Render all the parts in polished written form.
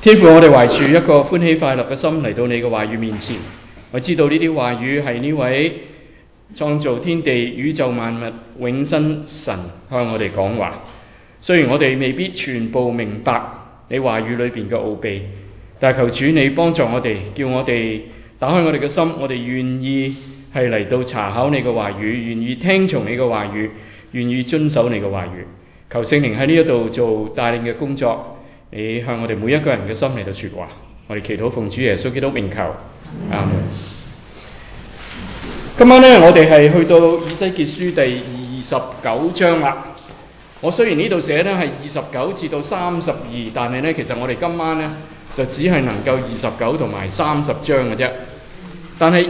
天父，我哋懷住一個歡喜快樂嘅心嚟到你嘅話語面前，我知道呢啲話語係呢位創造天地宇宙萬物永生神向我哋講話。雖然我哋未必全部明白你話語裏邊嘅奧秘，但係求主你幫助我哋，叫我哋打開我哋嘅心，我哋願意係嚟到查考你嘅話語，願意聽從你嘅話語，願意遵守你嘅話語。求聖靈喺呢一度做帶領嘅工作。你向我哋每一個人嘅心嚟到說話，我哋祈禱奉主耶穌基督名求，阿門。今晚呢，我哋係去到以西結書第29章啦。我雖然呢度寫呢係29至到32，但係呢，其實我哋今晚呢就只係能夠29同埋30章嘅啫。但係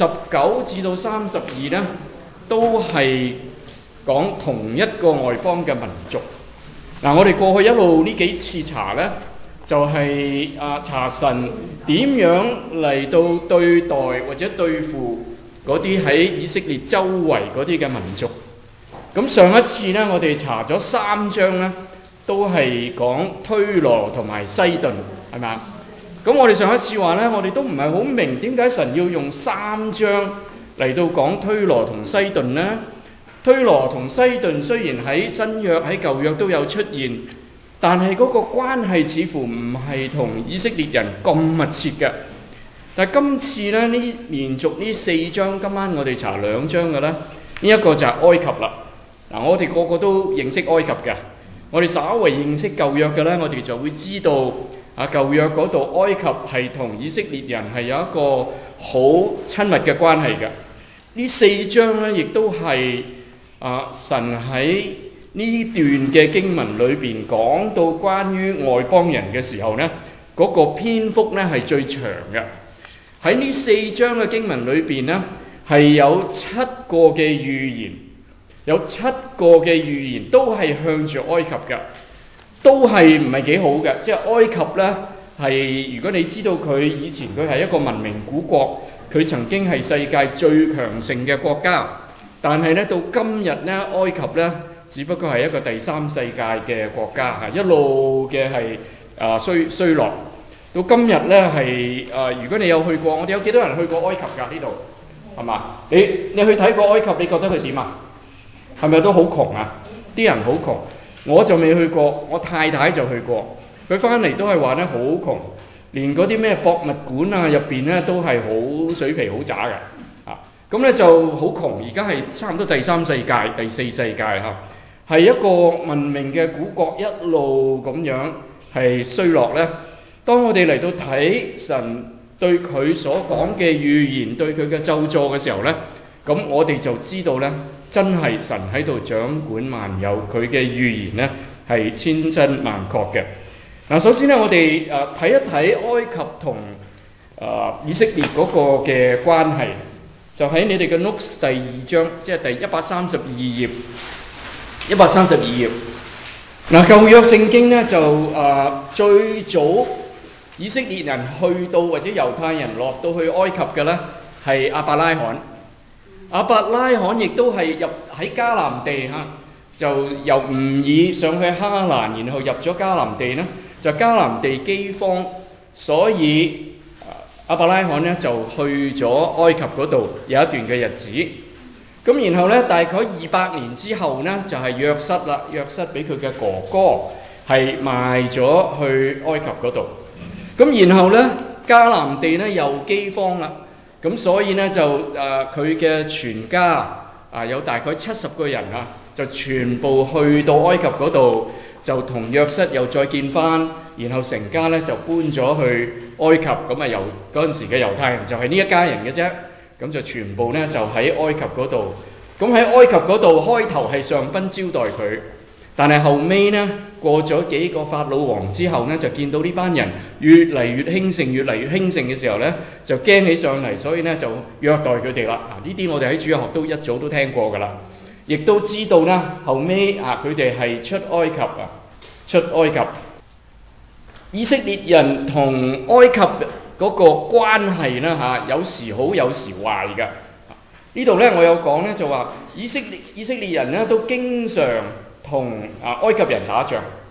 29至到32呢，都係講同一個外邦嘅民族。我哋過去一路呢幾次查呢，就係查神點樣嚟到對待或者對付嗰啲喺以色列周圍嗰啲嘅民族。咁上一次呢，我哋查咗3章呢，都係講推羅同埋西頓，係咪啊？咁我哋上一次話呢，我哋都唔係好明點解神要用3章嚟到講推羅同西頓呢？推羅同西頓雖然喺新約喺舊約都有出現，但係嗰個關係似乎唔係同以色列人咁密切嘅。但係今次呢，連續呢4章，今晚我哋查2章嘅呢，呢一個就係埃及啦。我哋個個都認識埃及嘅，我哋稍為認識舊約嘅呢，我哋就會知道舊約嗰度埃及係同以色列人係有一個好親密嘅關係嘅。呢4章呢，亦都係神喺呢段嘅經文裏邊講到關於外邦人嘅時候呢，嗰個篇幅呢係最長嘅。喺呢4章嘅經文裏邊呢，係有7個嘅預言，有7個嘅預言都係向住埃及嘅，都係唔係幾好嘅。即係埃及呢，係如果你知道佢以前佢係一個文明古國，佢曾經係世界最強盛嘅國家。但係咧，到今日咧，埃及咧，只不過係一個第三世界嘅國家嚇，一路嘅係衰落。到今日咧係如果你有去過，我哋有幾多人去過埃及㗎？呢度係嘛？你去睇過埃及，你覺得佢點啊？係咪都好窮啊？啲人好窮，我就未去過，我太太就去過。佢翻嚟都係話咧好窮，連嗰啲咩博物館啊入邊咧都係好水皮好渣嘅。咁咧就好窮，而家係差唔多第3世界、第4世界嚇，係一個文明嘅古國，一路咁樣係衰落咧。當我哋嚟到睇神對佢所講嘅預言、對佢嘅咒詛嘅時候咧，咁我哋就知道咧，真係神喺度掌管萬有，佢嘅預言咧係千真萬確嘅。首先咧，我哋睇一睇埃及同以色列嗰個嘅關係。就喺你哋嘅 notes 第2章，即係第132頁。132頁。舊約聖經呢，就最早以色列人去到或者猶太人落到去埃及嘅呢，係亞伯拉罕。亞伯拉罕亦都係入喺迦南地嚇，就由吾珥上去哈蘭，然後入咗迦南地呢，就迦南地饑荒，所以亞伯拉罕呢就去咗埃及嗰度有一段嘅日子，咁然後呢，大概200年之後呢，就係約瑟啦。約瑟俾佢嘅哥哥係賣咗去埃及嗰度，咁然後呢，迦南地呢又饑荒啦，咁所以呢，就佢嘅全家有大概70個人就全部去到埃及嗰度，就同約瑟又再見翻，然後成家呢就搬咗去埃及。咁由嗰陣時嘅猶太人就係呢一家人嘅啫，咁就全部呢就喺埃及嗰度。咁喺埃及嗰度開頭係上賓招待佢，但係後尾呢，過咗幾個法老王之後呢，就見到呢班人越嚟越興盛，越嚟越興盛嘅時候呢，就驚起上嚟，所以呢就虐待佢哋啦。呢啲我哋喺主日學都一早都聽過㗎啦，亦都知道呢，後尾佢哋係出埃及出埃及。以色列人同埃及嗰個關係呢，有時好有時壞㗎。呢度呢，我有講呢，就話以色列人呢都經常同埃及人打仗，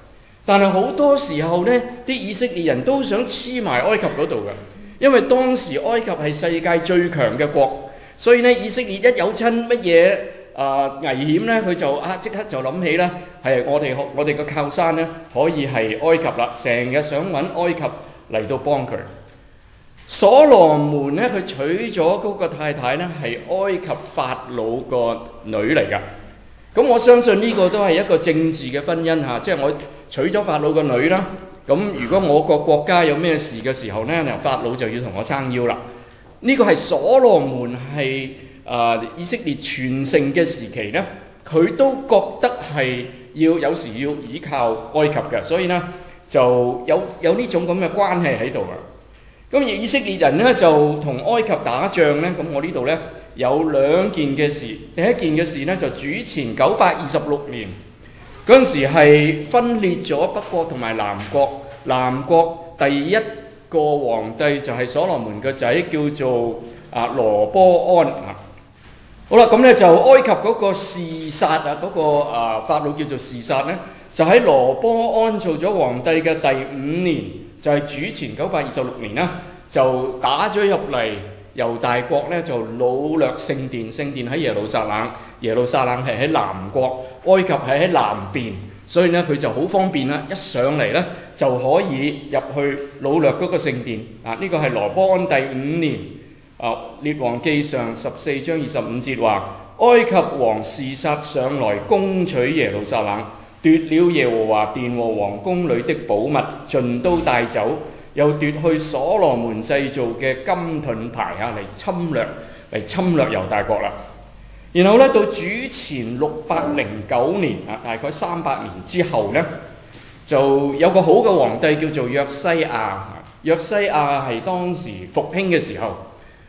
但係好多時候呢，啲以色列人都想黐埋埃及嗰度嘅，因為當時埃及係世界最強嘅國，所以呢，以色列一有親乜嘢危險呢，佢就即刻就諗起呢，係我哋嘅靠山呢，可以係埃及啦，成日想揾埃及嚟到幫佢。所羅門呢，佢娶咗嗰個太太呢，係埃及法老個女嚟㗎。咁我相信呢個都係一個政治嘅婚姻嚇，即係我娶咗法老個女啦。咁如果我個國家有咩事嘅時候呢，法老就要同我撐腰啦。呢個係所羅門係以色列全盛嘅時期呢，佢都覺得係有時要依靠埃及嘅，所以呢就有呢種咁嘅關係喺度啊。咁而以色列人呢，就同埃及打仗呢，咁我呢度呢有兩件嘅事。第一件嘅事呢，就主前926年嗰陣時係分裂咗北國同埋南國。南國第一個皇帝就係所羅門個仔，叫做羅波安啊。好啦，咁呢就埃及嗰個示撒嗰個法老叫做示撒呢，就喺羅波安做咗皇帝嘅第5年，就係主前926年啦，就打咗入嚟猶大國呢，就擄掠聖殿。聖殿喺耶路撒冷，耶路撒冷係喺南國，埃及係喺南邊，所以呢佢就好方便啦，一上嚟呢就可以入去擄掠嗰個聖殿。呢個係羅波安第5年。列王記上14章25節話：埃及王示撒上來攻取耶路撒冷，奪了耶和華殿和王宮裏的寶物，盡都帶走，又奪去所羅門製造嘅金盾牌嚟侵略猶大國啦。然後呢，到主前609年大概300年之後呢，就有個好嘅皇帝叫做約西亞。約西亞係當時復興嘅時候，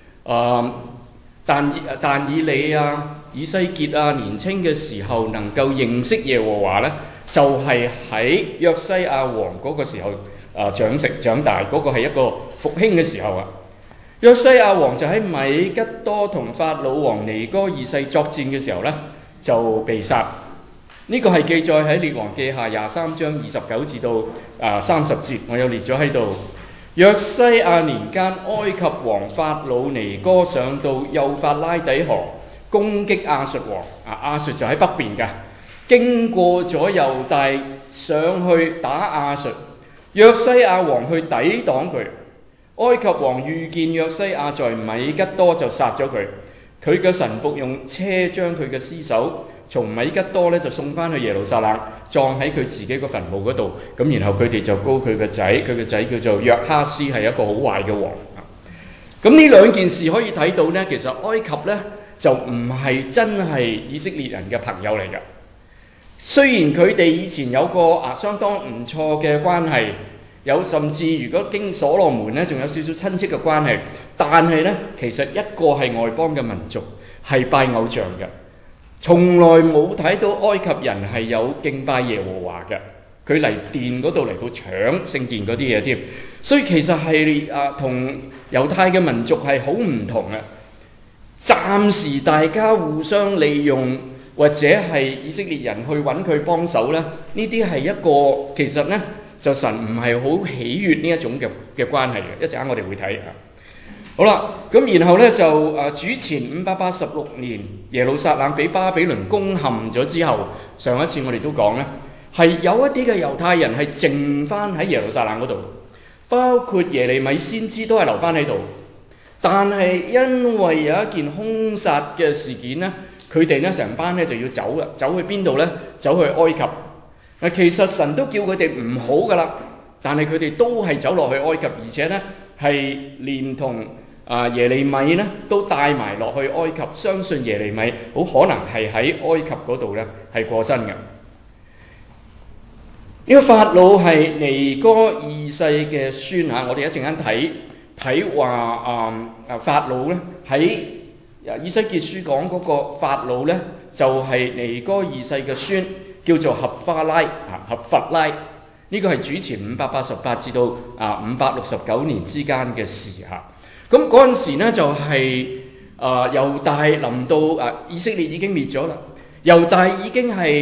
但以理以西結年青嘅時候能夠認識耶和華呢，就係喺約西亞王嗰個時候長大，嗰個係一個復興嘅時候啊。約西亞王就喺米吉多同法老王尼哥二世作戰嘅時候呢，就被殺。呢個係記載喺列王記下23章29至到30節，我有列咗喺度。約西亞年間，埃及王法老尼哥上到幼發拉底河攻擊亞述王。亞述就喺北邊㗎，經過咗猶大上去打亞述。約西亞王去抵擋佢，埃及王遇見約西亞在米吉多就殺咗佢。佢嘅臣僕用車將佢嘅屍首從米吉多呢就送翻去耶路撒冷，葬喺佢自己個墳墓嗰度。咁然後佢哋就膏佢個仔，佢個仔叫做約哈斯，係一個好壞嘅王。咁呢兩件事可以睇到呢，其實埃及呢就唔係真係以色列人嘅朋友嚟㗎。雖然佢哋以前有個相當唔錯嘅關係，甚至如果經所羅門呢，仲有少少親戚嘅關係，但係呢，其實一個係外邦嘅民族，係拜偶像嘅。從來冇睇到埃及人係有敬拜耶和華嘅，佢嚟殿嗰度嚟到搶聖殿嗰啲嘢添，所以其實係同猶太嘅民族係好唔同嘅。暫時大家互相利用，或者係以色列人去揾佢幫手咧，呢啲係一個其實呢，就神唔係好喜悅呢一種嘅關係嘅。一陣間我哋會睇。好啦，咁然後呢，就主前586年耶路撒冷俾巴比倫攻陷咗之後，上一次我哋都講呢，係有一啲嘅猶太人係剩翻喺耶路撒冷嗰度，包括耶利米先知都係留翻喺度。但係因為有一件兇殺嘅事件呢，佢哋呢成班呢就要走啦，走去邊度呢？走去埃及。其實神都叫佢哋唔好噶啦，但係佢哋都係走落去埃及，而且呢係連同耶利米呢都帶埋落去埃及，相信耶利米好可能係喺埃及嗰度呢係過身嘅。呢個法老係尼哥二世嘅孫嚇，我哋一陣間睇話法老呢喺以西結書講嗰個法老呢，就係尼哥二世嘅孫，叫做合法拉。呢個係主前588至到569年之間嘅事嚇。咁嗰陣時呢，就係猶大臨到以色列已經滅咗啦，猶大已經係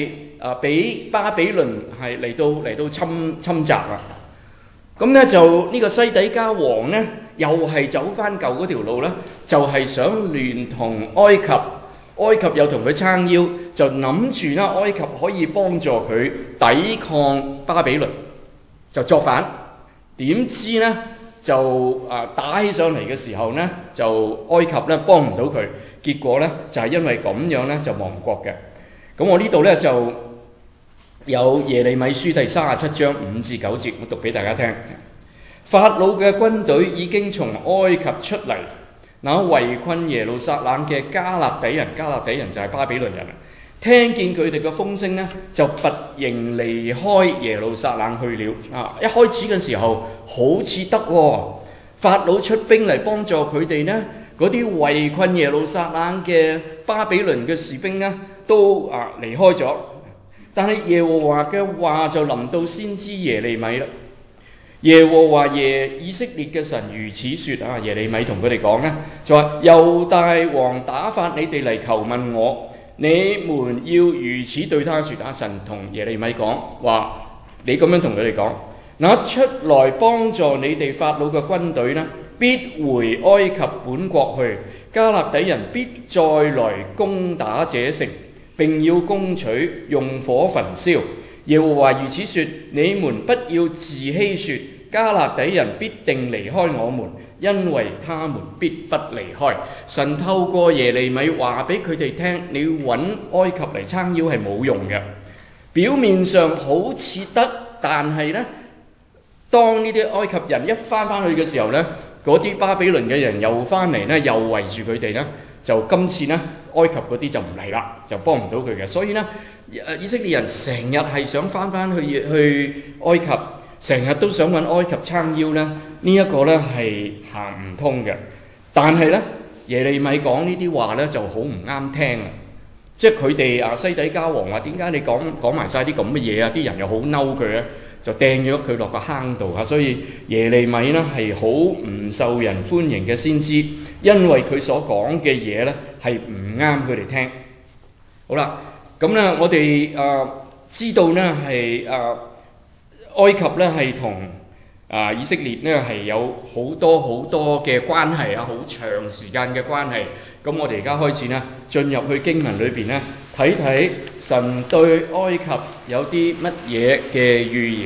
俾巴比倫係嚟到侵襲啦。咁咧就呢個西底家王咧，又係走翻舊嗰條路啦，就係想聯同埃及，埃及又同佢撐腰，就諗住啦，埃及可以幫助佢抵抗巴比倫，就作反。點知咧就打起上嚟嘅時候咧，就埃及咧幫唔到佢，結果咧就係因為咁樣咧就亡國嘅。咁我呢度咧就有耶利米書第37章5至9節，我讀俾大家聽。法老嘅軍隊已經從埃及出嚟，那圍困耶路撒冷嘅加勒底人，加勒底人就係巴比倫人，聽見佢哋嘅風聲呢，就拔營離開耶路撒冷去了。一開始嘅時候好似得喎，法老出兵嚟幫助佢哋呢，嗰啲圍困耶路撒冷嘅巴比倫嘅士兵呢，都離開咗。但係耶和華嘅話就臨到先知耶利米啦。耶和華以色列嘅神如此說，耶利米同佢哋講呢，就話猶大王打發你哋嚟求問我，你們要如此對他說。神同耶利米講話，你咁樣同佢哋講，那出來幫助你哋法老嘅軍隊呢，必回埃及本國去，加勒底人必再來攻打這城，並要攻取，用火焚燒。耶和華如此說，你們不要自欺說，加勒底人必定離開我們，因為他們必不離開。神透過耶利米話俾佢哋聽，你揾埃及嚟撐腰係冇用嘅。表面上好似得，但係呢，當呢啲埃及人一翻去嘅時候呢，嗰啲巴比倫嘅人又翻嚟呢，又圍住佢哋呢，就今次呢，埃及嗰啲就唔嚟啦，就幫唔到佢嘅。所以呢，以色列人成日係想翻去埃及，成日都想揾埃及撐腰呢，呢一個呢係行唔通嘅。但係呢，耶利米講呢啲話呢就好唔啱聽啊！即係佢哋西底家王話，點解你講埋晒啲咁嘅嘢啊？啲人又好嬲佢啊，就掟咗佢落個坑度啊！所以耶利米呢係好唔受人歡迎嘅先知，因為佢所講嘅嘢呢係唔啱佢哋聽。好啦，咁呢我哋知道呢係埃及呢係同以色列呢係有好多嘅關係啊，好長時間嘅關係。咁我哋而家開始呢進入去經文裏邊呢，睇睇神對埃及有啲乜嘢嘅預言。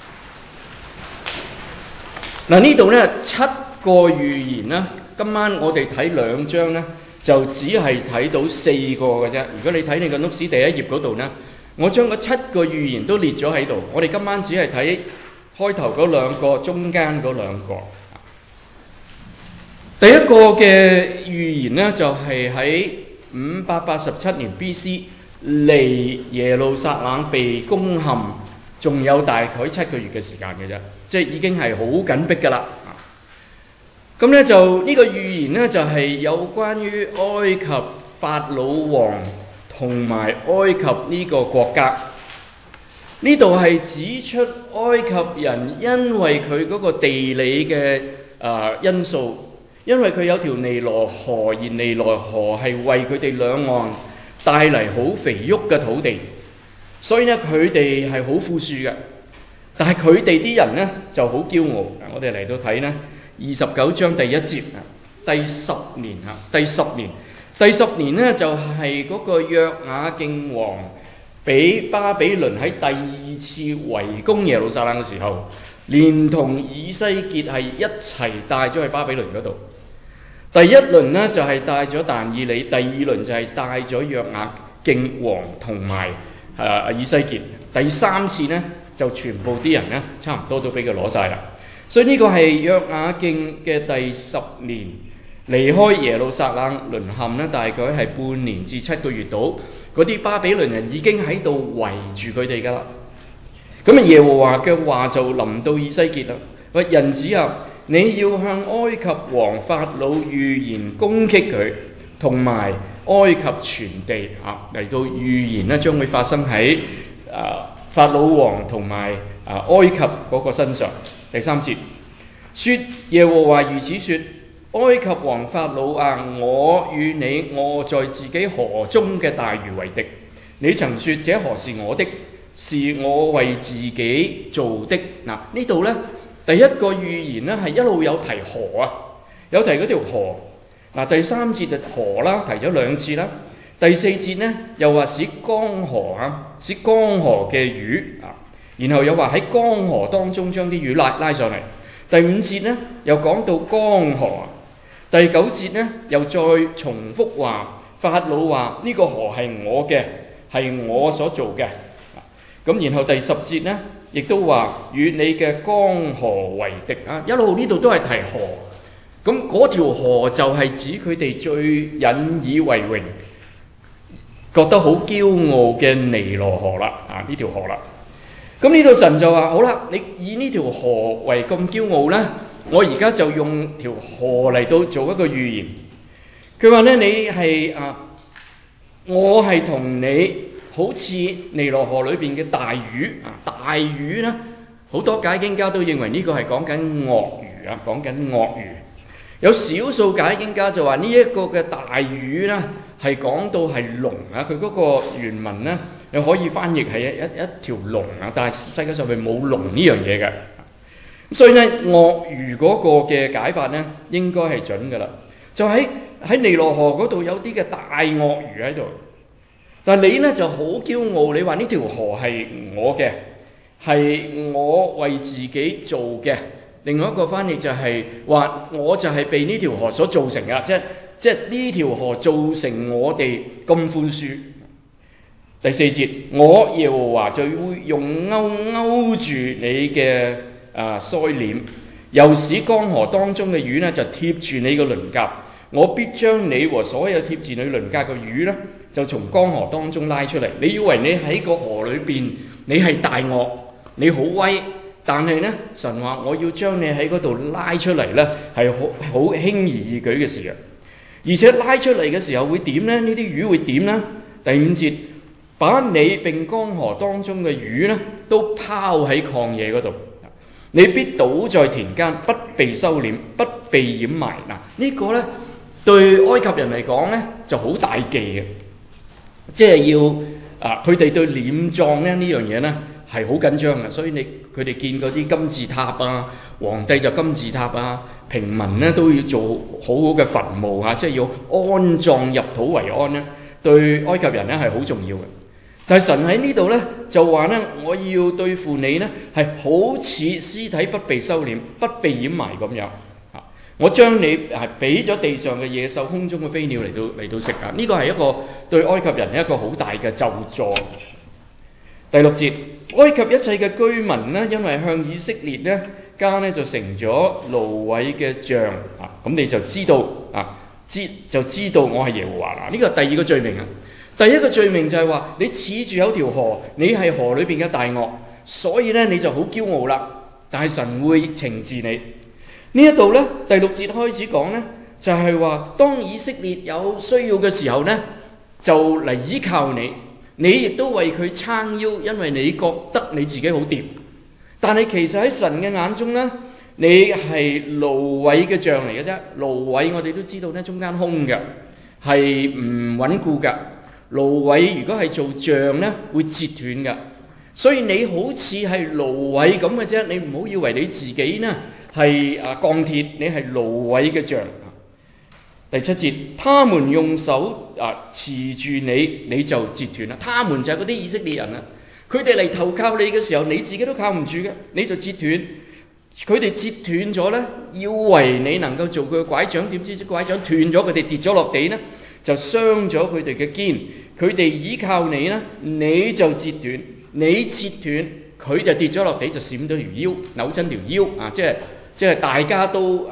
嗱，呢度呢7個預言啦，今晚我哋睇2章呢，就只係睇到4個嘅啫。如果你睇你個 notes 第一頁嗰度呢，我將嗰7個預言都列咗喺度。我哋今晚只係睇開頭嗰2個，中間嗰2個。第一個嘅預言呢，就係喺587年 B.C. 離耶路撒冷被攻陷，仲有大概7個月嘅時間嘅啫，即係已經係好緊迫㗎啦。咁呢就呢個預言呢，就係有關於埃及法老王同埋埃及呢個國家。呢度係指出埃及人因為佢嗰個地理嘅因素。因為佢有條尼羅河，而尼羅河係為佢哋兩岸帶嚟好肥沃嘅土地，所以呢佢哋係好富庶嘅。但係佢哋啲人呢就好驕傲。我哋嚟到睇呢29章第1節，第10年呢就係嗰個約雅敬王俾巴比倫喺第2次圍攻耶路撒冷嘅時候，連同以西結係一齊帶咗去巴比倫嗰度。第一輪呢就係帶咗但以理，第二輪就係帶咗約雅敬王同埋以西結。第3次呢就全部啲人呢差唔多都俾佢攞晒啦。所以呢個係約雅敬嘅第10年離開耶路撒冷淪陷呢，大概係半年至7個月度。嗰啲巴比倫人已經喺度圍住佢哋噶啦。咁耶和華嘅話就臨到以西結啦。喂，人子啊，你要向埃及王法老預言攻擊佢，同埋埃及全地嚟到預言呢將會發生喺法老王同埋埃及嗰個身上。第3節，說耶和華如此說，埃及王法老啊，我與你臥在自己河中嘅大魚為敵。 你曾說這河是我的，是我為自己做的。嗱，呢度呢，第一個預言呢係一路有提河啊，有提嗰條河。嗱，第3節就河啦，提咗2次啦。第4節呢又話使江河啊，使江河嘅魚啊，然後又話喺江河當中將啲魚拉上嚟。第5節呢又講到江河啊。第9節呢又再重複話法老話呢個河係我嘅，係我所做嘅。咁然後第10節呢亦都話與你嘅江河為敵啊，一路呢度都係提河。咁嗰條河就係指佢哋最引以為榮、覺得好驕傲嘅尼羅河啦，啊呢條河啦。咁呢度神就話：好啦，你以呢條河為咁驕傲呢，我而家就用條河嚟到做一個預言。佢話呢，你係我係同你好似尼羅河裏邊嘅大魚啊，大魚呢，好多解經家都認為呢個係講緊鱷魚啊，講緊鱷魚。有少數解經家就話呢一個嘅大魚呢，係講到係龍啊，佢嗰個原文呢，你可以翻譯係一條龍啊，但係世界上係冇龍呢樣嘢嘅。所以呢，鱷魚嗰個嘅解法呢，應該係準㗎啦。就喺尼羅河嗰度有啲嘅大鱷魚喺度，但係你呢就好驕傲，你話呢條河係我嘅，係我為自己做嘅。另外一個翻譯就係話，我就係被呢條河所造成嘅，即係呢條河造成我哋咁寬恕。第4節，我耶和華就會用勾住你嘅腮臉，又使江河當中嘅魚呢就貼住你嘅鱗甲。我必將你和所有貼住你鱗甲嘅魚呢，就從江河當中拉出嚟。你以為你喺個河裏邊，你係大鱷，你好威。但係呢，神話我要將你喺嗰度拉出嚟呢，係好輕而易舉嘅事嘅。而且拉出嚟嘅時候會點呢？呢啲魚會點呢？第5節，把你並江河當中嘅魚呢，都拋喺曠野嗰度，你必倒在田間，不被收斂，不被掩埋。嗱，呢個呢，對埃及人嚟講呢，就好大忌嘅，即係要佢哋對殮葬呢樣嘢呢，係好緊張嘅，所以佢哋見嗰啲金字塔啊，皇帝就金字塔啊，平民呢都要做好好嘅墳墓啊，即係要安葬入土為安呢，對埃及人呢係好重要嘅。但係神喺呢度呢就話呢，我要對付你呢係好似屍體不被收斂、不被掩埋咁樣。我將你係俾咗地上嘅野獸、空中嘅飛鳥嚟到食啊！呢個係一個對埃及人一個好大嘅咒詛。第6節，埃及一切嘅居民呢，因為向以色列呢家呢就成咗蘆葦嘅像啊，咁你就知道我係耶和華啦。呢個係第2個罪名啊。第1個罪名就係話你恃住有條河，你係河裏邊嘅大鱷，所以呢你就好驕傲啦。但係神會懲治你。呢一度呢，第6節開始講呢，就係話當以色列有需要嘅時候呢，就嚟依靠你。你亦都為佢撐腰，因為你覺得你自己好掂。但係其實喺神嘅眼中呢，你係蘆葦嘅像嚟嘅啫。蘆葦我哋都知道呢，中間空嘅，係唔穩固嘅。蘆葦如果係做像呢，會折斷嘅。所以你好似係蘆葦咁嘅啫，你唔好以為你自己呢係鋼鐵，你係蘆葦嘅像。第7節，他們用手持住你，你就折斷啦。他們就係嗰啲以色列人啦。佢哋嚟投靠你嘅時候，你自己都靠唔住嘅，你就折斷。佢哋折斷咗呢，以為你能夠做佢嘅拐杖，點知隻拐杖斷咗，佢哋跌咗落地呢，就傷咗佢哋嘅肩。佢哋依靠你呢，你就折斷，你折斷，佢就跌咗落地，就閃咗條腰，扭親條腰啊！即係大家都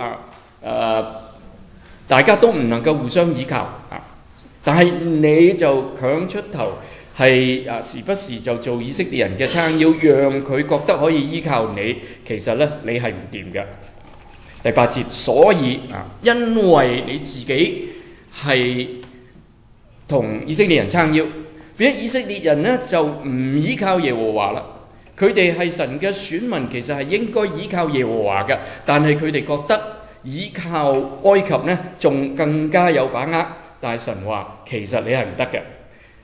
大家都唔能夠互相依靠啊！但係你就強出頭，係時不時就做以色列人嘅撐腰，讓佢覺得可以依靠你。其實呢，你係唔掂嘅。第8節，所以因為你自己係同以色列人撐腰，變咗以色列人呢就唔依靠耶和華啦。佢哋係神嘅選民，其實係應該依靠耶和華嘅，但係佢哋覺得依靠埃及呢仲更加有把握。但係神話其實你係唔得嘅。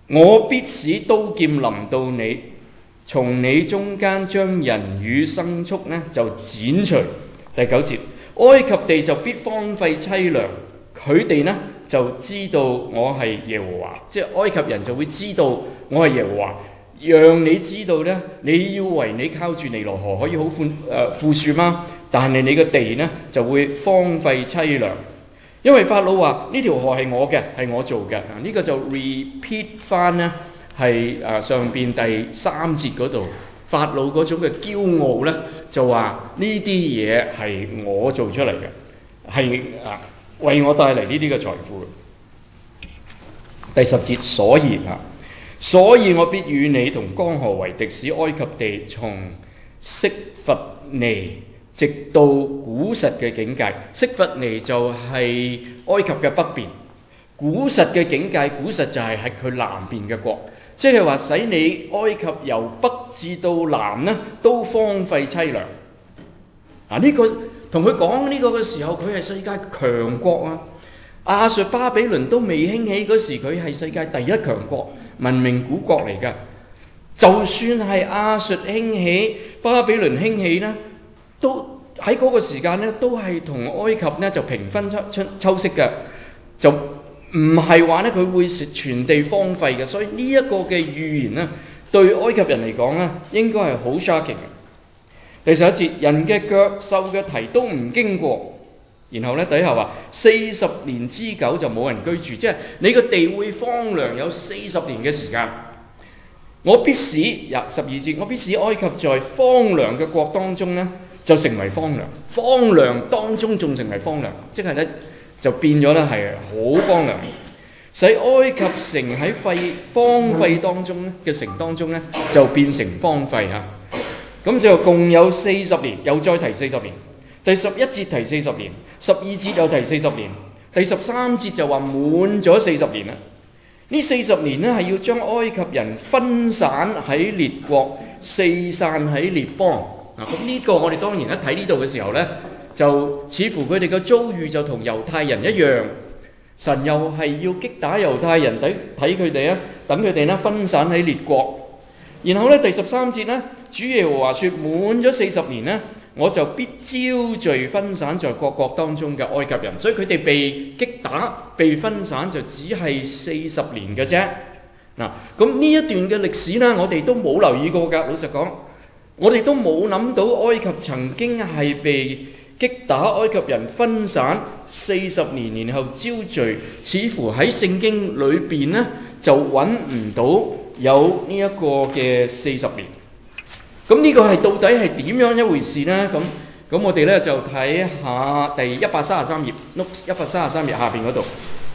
我必使刀劍臨到你，從你中間將人與牲畜呢就剪除。第9節，埃及地就必荒廢凄涼，佢哋呢就知道我係耶和華，即係埃及人就會知道我係耶和華，讓你知道呢，你以為你靠住尼羅河可以好富庶嗎？但係你個地呢就會荒廢凄涼，因為法老話呢條河係我嘅，係我做嘅。呢個就 repeat 翻呢係上邊第3節嗰度，法老嗰種嘅驕傲呢，就話呢啲嘢係我做出嚟嘅，係為我帶嚟呢啲嘅財富。第10節，所以我必與你同江河為敵，使埃及地從色弗尼直到古實嘅境界。色弗尼就係埃及嘅北邊，古實嘅境界，古實就係喺佢南邊嘅國，即係話使你埃及由北至到南呢都荒廢凄涼。呢個同佢講呢個嘅時候，佢係世界強國啊！亞述巴比倫都未興起嗰時，佢係世界第一強國，文明古國嚟㗎。就算係亞述興起，巴比倫興起呢，都喺嗰個時間呢，都係同埃及呢就平分秋色嘅，就唔係話呢佢會全地荒廢嘅。所以呢一個嘅預言呢，對埃及人嚟講呢，應該係好 shocking 嘅。第11節，人嘅腳、獸嘅蹄都唔經過。然後呢，底下話40年之久就冇人居住，即係你個地會荒涼有40年嘅時間。我必使12節，我必使埃及在荒涼嘅國當中呢，就成為荒涼，荒涼當中仲成為荒涼，即係呢就變咗呢係好荒涼，使埃及城喺荒廢當中呢嘅城當中呢，就變成荒廢嚇。咁就共有40年，又再提40年。第11節提40年，12節又提40年，第13節就話滿咗40年啦。呢40年呢係要將埃及人分散喺列國，四散喺列邦。咁呢個我哋當然一睇呢度嘅時候呢，就似乎佢哋嘅遭遇就同猶太人一樣，神又係要擊打猶太人，睇佢哋啊，等佢哋呢分散喺列國。然後呢，第13節呢，主耶和華說滿咗40年呢，我就必招聚分散在各國當中嘅埃及人。所以佢哋被擊打、被分散就只係40年嘅啫。咁呢一段嘅歷史呢，我哋都冇留意過㗎。老實講，我哋都冇諗到埃及曾經係被擊打，埃及人分散40年，然後招聚。似乎喺聖經裏邊呢，就揾唔到有呢一個嘅40年。咁呢個係到底係點樣一回事呢？咁我哋呢就睇下第133頁 ，Notes 133頁下邊嗰度。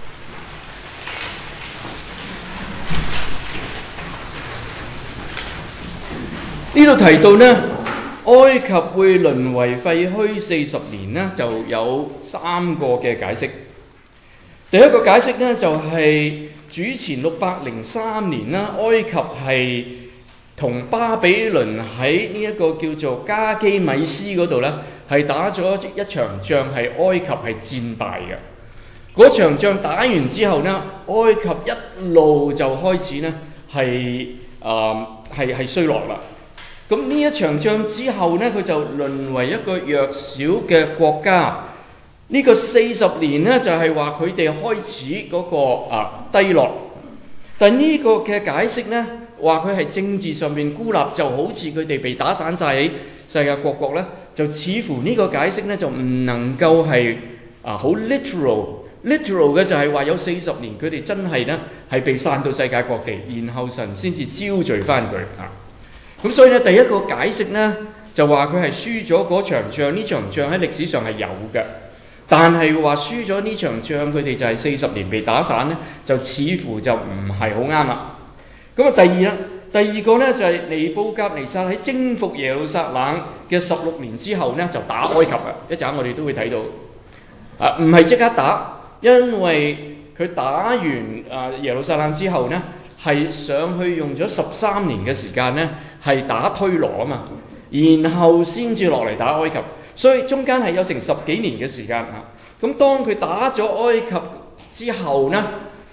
呢度提到呢，埃及會淪為廢墟40年呢，就有3個嘅解釋。第一個解釋呢，就係主前603年啦，埃及係同巴比倫喺呢一個叫做加基米斯嗰度呢，係打咗一場仗，係埃及係戰敗嘅。嗰場仗打完之後呢，埃及一路就開始呢係衰落啦。咁呢一場仗之後呢，佢就淪為一個弱小嘅國家。呢個40年呢，就係話佢哋開始嗰個低落。但呢個嘅解釋呢，話佢係政治上面孤立，就好似佢哋被打散晒喺世界各國呢，就似乎呢個解釋呢，就唔能夠係好 literal 嘅，就係話有40年佢哋真係呢係被散到世界各地，然後神先至招聚翻佢。咁所以呢，第一個解釋呢，就話佢係輸咗嗰場仗，呢場仗喺歷史上係有嘅，但係話輸咗呢場仗，佢哋就係40年被打散呢，就似乎就唔係好啱啦。咁第二個呢，就係尼布甲尼撒喺征服耶路撒冷嘅16年之後呢，就打埃及啦。一陣我哋都會睇到，唔係即刻打，因為佢打完耶路撒冷之後呢，係上去用咗13年嘅時間呢，係打推羅啊嘛，然後先至落嚟打埃及，所以中間係有成10幾年嘅時間。咁當佢打咗埃及之後呢，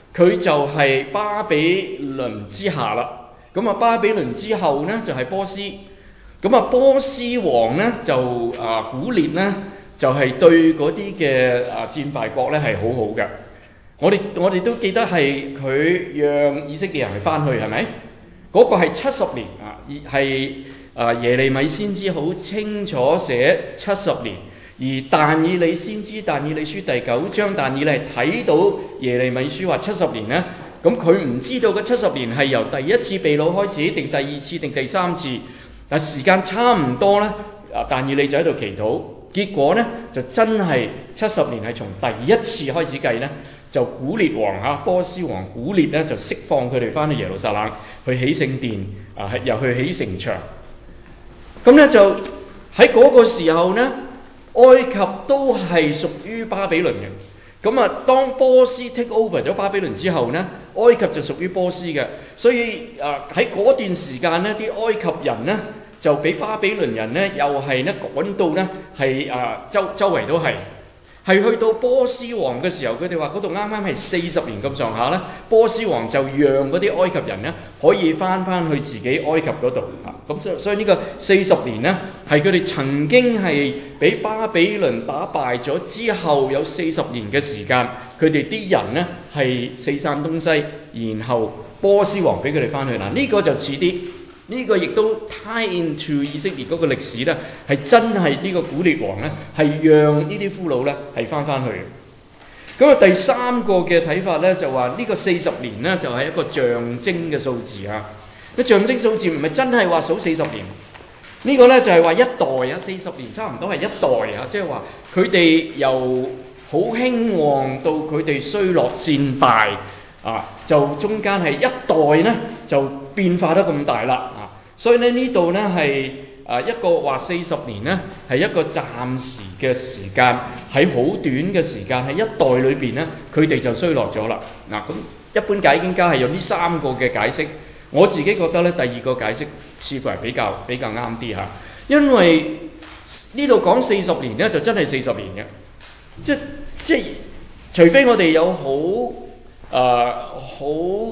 佢就係巴比倫之下啦。咁啊，巴比倫之後呢，就係波斯。咁啊，波斯王呢，就古列呢，就係對嗰啲嘅戰敗國呢係好好嘅。我哋都記得係佢讓以色列人翻去，係咪？嗰個係70年啊，係耶利米先知好清楚寫70年。而但以理先知但以理書第9章，但以理係睇到耶利米書話70年呢，咁佢唔知道嗰70年係由第一次被擄開始，定第二次定第三次，但時間差唔多呢，但以理就喺度祈禱，結果呢，就真係70年係從第一次開始計呢，就古列王波斯王古列呢，就釋放佢哋翻去耶路撒冷去起聖殿又去起城牆。咁呢，就喺嗰個時候呢，埃及都係屬於巴比倫嘅。咁啊，當波斯 take over 咗巴比倫之後呢，埃及就屬於波斯嘅。所以喺嗰段時間呢，啲埃及人呢就俾巴比倫人呢又係呢趕到呢係周圍都係去到波斯王嘅時候，佢哋話嗰度啱啱係40年咁上下啦。波斯王就讓嗰啲埃及人呢可以翻去自己埃及嗰度。咁所以呢個40年呢，係佢哋曾經係俾巴比倫打敗咗之後，有40年嘅時間，佢哋啲人呢係四散東西，然後波斯王俾佢哋翻去。嗱，呢個就似啲，呢個亦都 tie into 以色列嗰個歷史呢，係真係呢個古列王呢係讓呢啲俘虜呢係翻去。咁啊，第三個嘅睇法呢，就話呢個40年呢，就係一個象徵嘅數字啊。個象徵數字唔係真係話數40年，呢個呢就係話一代40年差唔多係一代即係話佢哋由好興旺到佢哋衰落戰敗就中間係一代呢就變化得咁大啦所以呢度呢係一個話40年呢係一個暫時嘅時間，喺好短嘅時間喺一代裏邊呢，佢哋就衰落咗啦。咁一般解經家係用呢3個嘅解釋。我自己覺得咧，第二個解釋似乎係比較啱啲嚇，因為呢度講40年咧，就真係40年嘅，即係除非我哋有好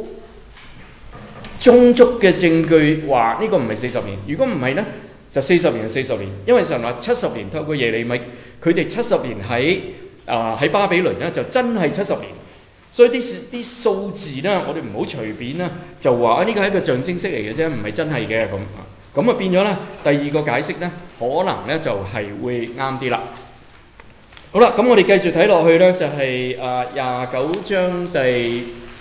充足嘅證據話呢個唔係40年，如果唔係咧，就40年係40年，因為神話70年透過耶利米，佢哋70年喺巴比倫咧，就真係70年。所以啲數字呢，我哋唔好隨便啦，就話呢個係一個象徵式嚟嘅啫，唔係真係嘅咁變咗呢，第二個解釋呢，可能呢就係會啱啲啦。好啦，咁我哋繼續睇落去呢，就係29章第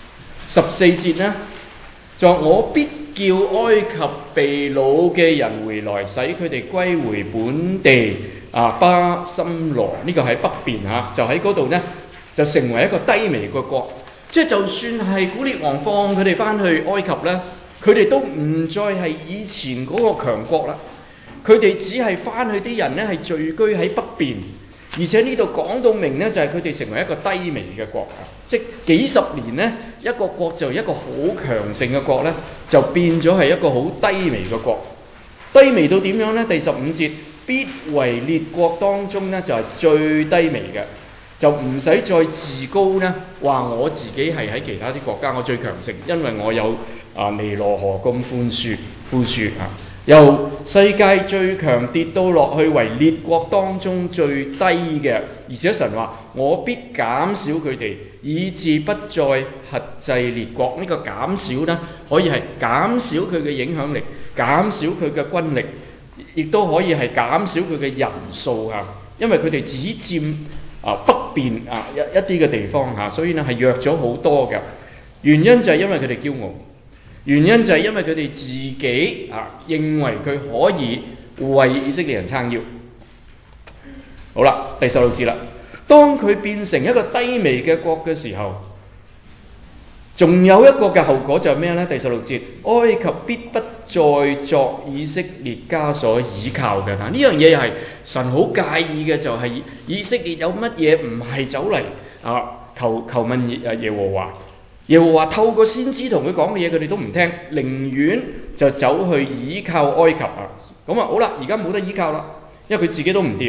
14節呢，就我必叫埃及被擄嘅人回來，使佢哋歸回本地巴森羅，呢個喺北邊就喺嗰度呢。就成為一個低微嘅國，即係就算係古列王放佢哋翻去埃及咧，佢哋都唔再係以前嗰個強國啦。佢哋只係翻去啲人咧係聚居喺北邊，而且呢度講到明咧就係佢哋成為一個低微嘅國，即係幾十年咧一個國就一個好強盛嘅國咧，就變咗係一個好低微嘅國。低微到點樣咧？第15節，必為列國當中咧就係最低微嘅。就唔使再自高呢，話我自己係喺其他啲國家我最強盛，因為我有尼羅河咁富庶由世界最強跌到落去為列國當中最低嘅，而且神話我必減少佢哋，以致不再轄制列國。呢個減少呢，可以係減少佢嘅影響力，減少佢嘅軍力，亦都可以係減少佢嘅人數因為佢哋只佔北邊一啲嘅地方所以呢係弱咗好多嘅。原因就係因為佢哋驕傲，原因就係因為佢哋自己認為佢可以為以色列人撐腰。好啦，第16節啦，當佢變成一個低微嘅國嘅時候，仲有一個嘅後果就係咩呢？第16節，埃及必不再作以色列家所倚靠嘅。嗱，呢樣嘢又係神好介意嘅，就係以色列有乜嘢唔係走嚟求問耶和華。耶和華透過先知同佢講嘅嘢，佢哋都唔聽，寧願就走去倚靠埃及咁好啦，而家冇得倚靠啦，因為佢自己都唔掂。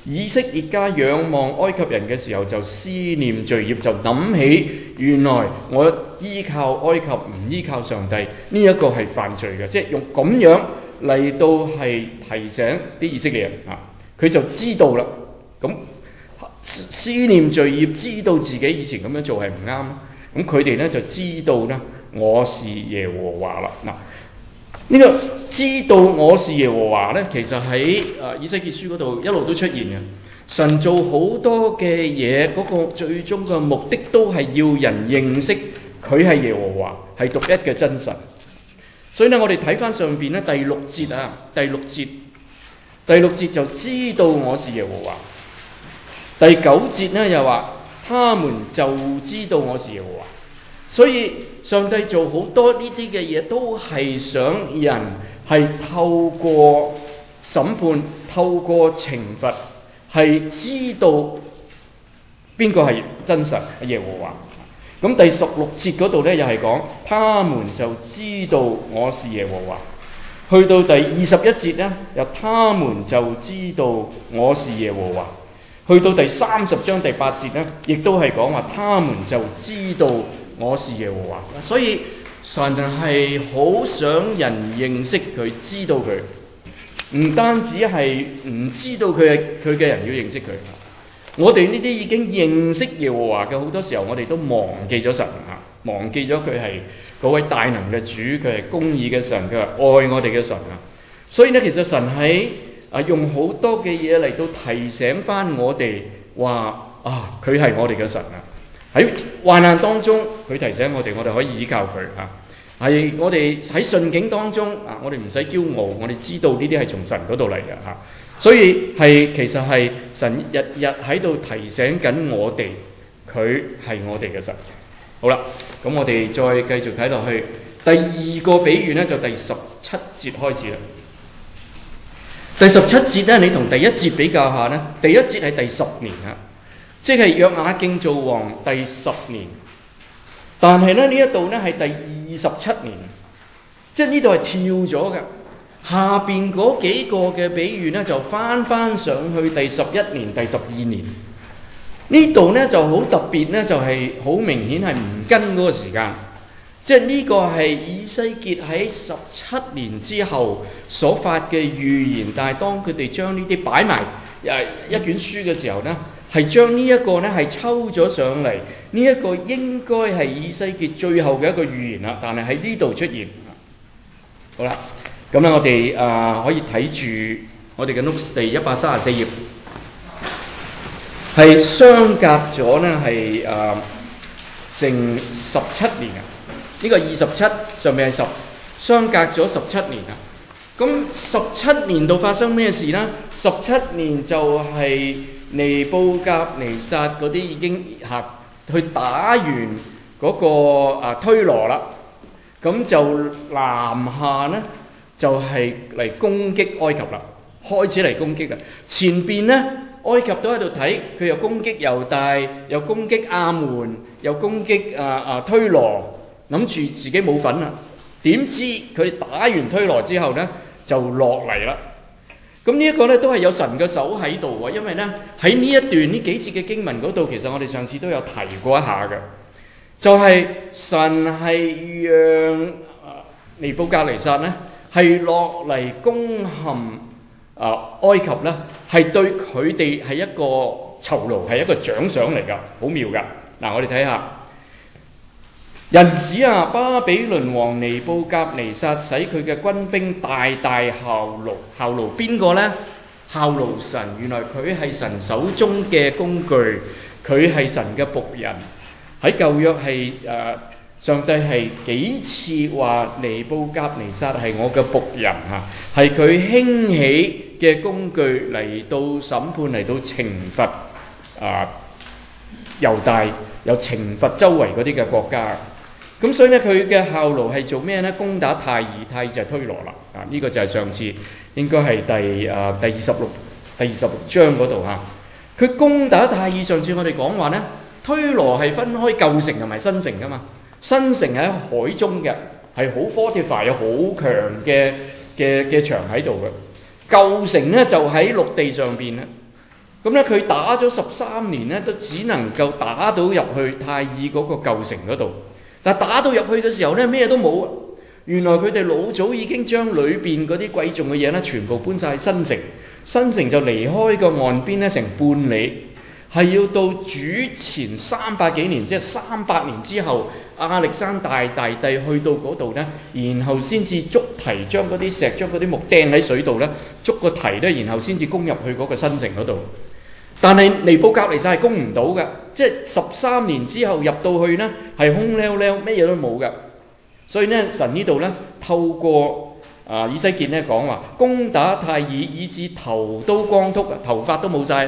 以色列家仰望埃及人嘅時候，就思念罪孽，就諗起原來我依靠埃及唔依靠上帝，呢一個係犯罪嘅，即係用咁樣嚟到係提醒啲以色列人啊，佢就知道啦。咁思念罪孽，知道自己以前咁樣做係唔啱，咁佢哋咧就知道咧我是耶和華啦。嗱，呢個知道我是耶和華咧，其實喺以西結書嗰度一路都出現嘅。神做好多嘅嘢，嗰個最終嘅目的都係要人認識佢係耶和華，係獨一嘅真神。所以咧，我哋睇翻上邊咧第六節啊，第六節就知道我是耶和華。第九節咧又話，他們就知道我是耶和華。所以上帝做好多呢啲嘅嘢，都係想人係透過審判、透過懲罰，係知道邊個係真神耶和華。咁第16節嗰度咧又係講，他們就知道我是耶和華。去到第21節咧，又他們就知道我是耶和華。去到第30章第8節咧，亦都係講話，他們就知道我是耶和華。所以神係好想人認識佢，知道佢，唔單止係唔知道佢嘅人要認識佢。我哋呢啲已經認識耶和華嘅，好多時候我哋都忘記咗神啊，忘記咗佢係嗰位大能嘅主，佢係公義嘅神，佢係愛我哋嘅神啊。所以咧，其實神喺用好多嘅嘢嚟到提醒翻我哋話啊，佢係我哋嘅神啊。喺患難當中，佢提醒我哋，我哋可以依靠佢啊。係我哋喺順境當中啊，我哋唔使驕傲，我哋知道呢啲係從神嗰度嚟嘅嚇。所以其實係神日日喺度提醒緊我哋，佢係我哋嘅神。好啦，咁我哋再繼續睇落去，第二個比喻咧就第17節開始啦。第17節咧，你同第一節比較下咧，第一節係第10年啊，即係約雅敬做王第10年，但係咧呢一度咧係第27年，即係呢度係跳咗嘅。下邊嗰幾個嘅比喻咧就翻上去第11年、第12年。呢度咧就好特別咧，就係好明顯係唔跟嗰個時間，即係呢個係以西結喺17年之後所發嘅預言，但係當佢哋將呢啲擺埋一卷書嘅時候咧，係將呢一個咧係抽咗上嚟，呢一個應該係以西結最後嘅一個預言啦，但係喺呢度出現。好啦。咁咧，我哋可以睇住我哋嘅 notes 第134頁，係相隔咗咧係成17年啊！呢個27上面係10，相隔咗17年啊！咁17年度發生咩事咧？17年就係尼布甲尼撒嗰啲已經去打完嗰個推羅啦，咁就南下咧。就係嚟攻擊埃及啦，開始嚟攻擊啦。前邊咧，埃及都喺度睇，佢又攻擊猶大，又攻擊亞門，又攻擊推羅，諗住自己冇份啦。點知佢打完推羅之後咧，就落嚟啦。咁呢一個咧都係有神嘅手喺度喎，因為咧喺呢一段呢幾節嘅經文嗰度，其實我哋上次都有提過一下嘅，就係神係讓尼布甲尼撒咧。係落嚟攻陷埃及咧，係對佢哋係一個酬勞，係一個獎賞嚟㗎，好妙㗎。嗱，我哋睇下，人子啊，巴比倫王尼布甲尼撒使佢嘅軍兵大大效勞邊個咧？效勞神，原來佢係神手中嘅工具，佢係神嘅僕人。喺舊約係上帝係幾次話尼布甲尼撒係我嘅僕人嚇，係佢興起嘅工具嚟到審判，嚟到懲罰猶大，又懲罰周圍嗰啲嘅國家。咁所以咧，佢嘅效勞係做咩咧？攻打泰爾，泰爾就係推羅啦。呢個就係上次應該係第26章嗰度嚇。佢攻打泰爾，上次我哋講話咧，推羅係分開舊城同埋新城噶嘛。新城喺海中嘅，係好 fortify 有好強嘅牆喺度嘅。舊城咧就喺陸地上邊啦。 咁咧佢打咗13年咧，都只能夠打到入去泰爾嗰個舊城嗰度。但打到入去嘅時候咧，咩都冇。原來佢哋老早已經將裏邊嗰啲貴重嘅嘢咧，全部搬晒新城。新城就離開個岸邊咧成半里，係要到主前300幾年，即係300年之後，亞歷山大大帝去到嗰度咧，然後先至築堤，將嗰啲石、將嗰啲木釘喺水度咧，築個堤咧，然後先至攻入去嗰個新城嗰度。但係尼布甲尼撒係攻唔到嘅，即係13年之後入到去咧係空溜溜，咩嘢都冇嘅。所以咧，神呢度咧透過以西結咧講話，攻打泰爾以致頭都光禿，頭髮都冇晒，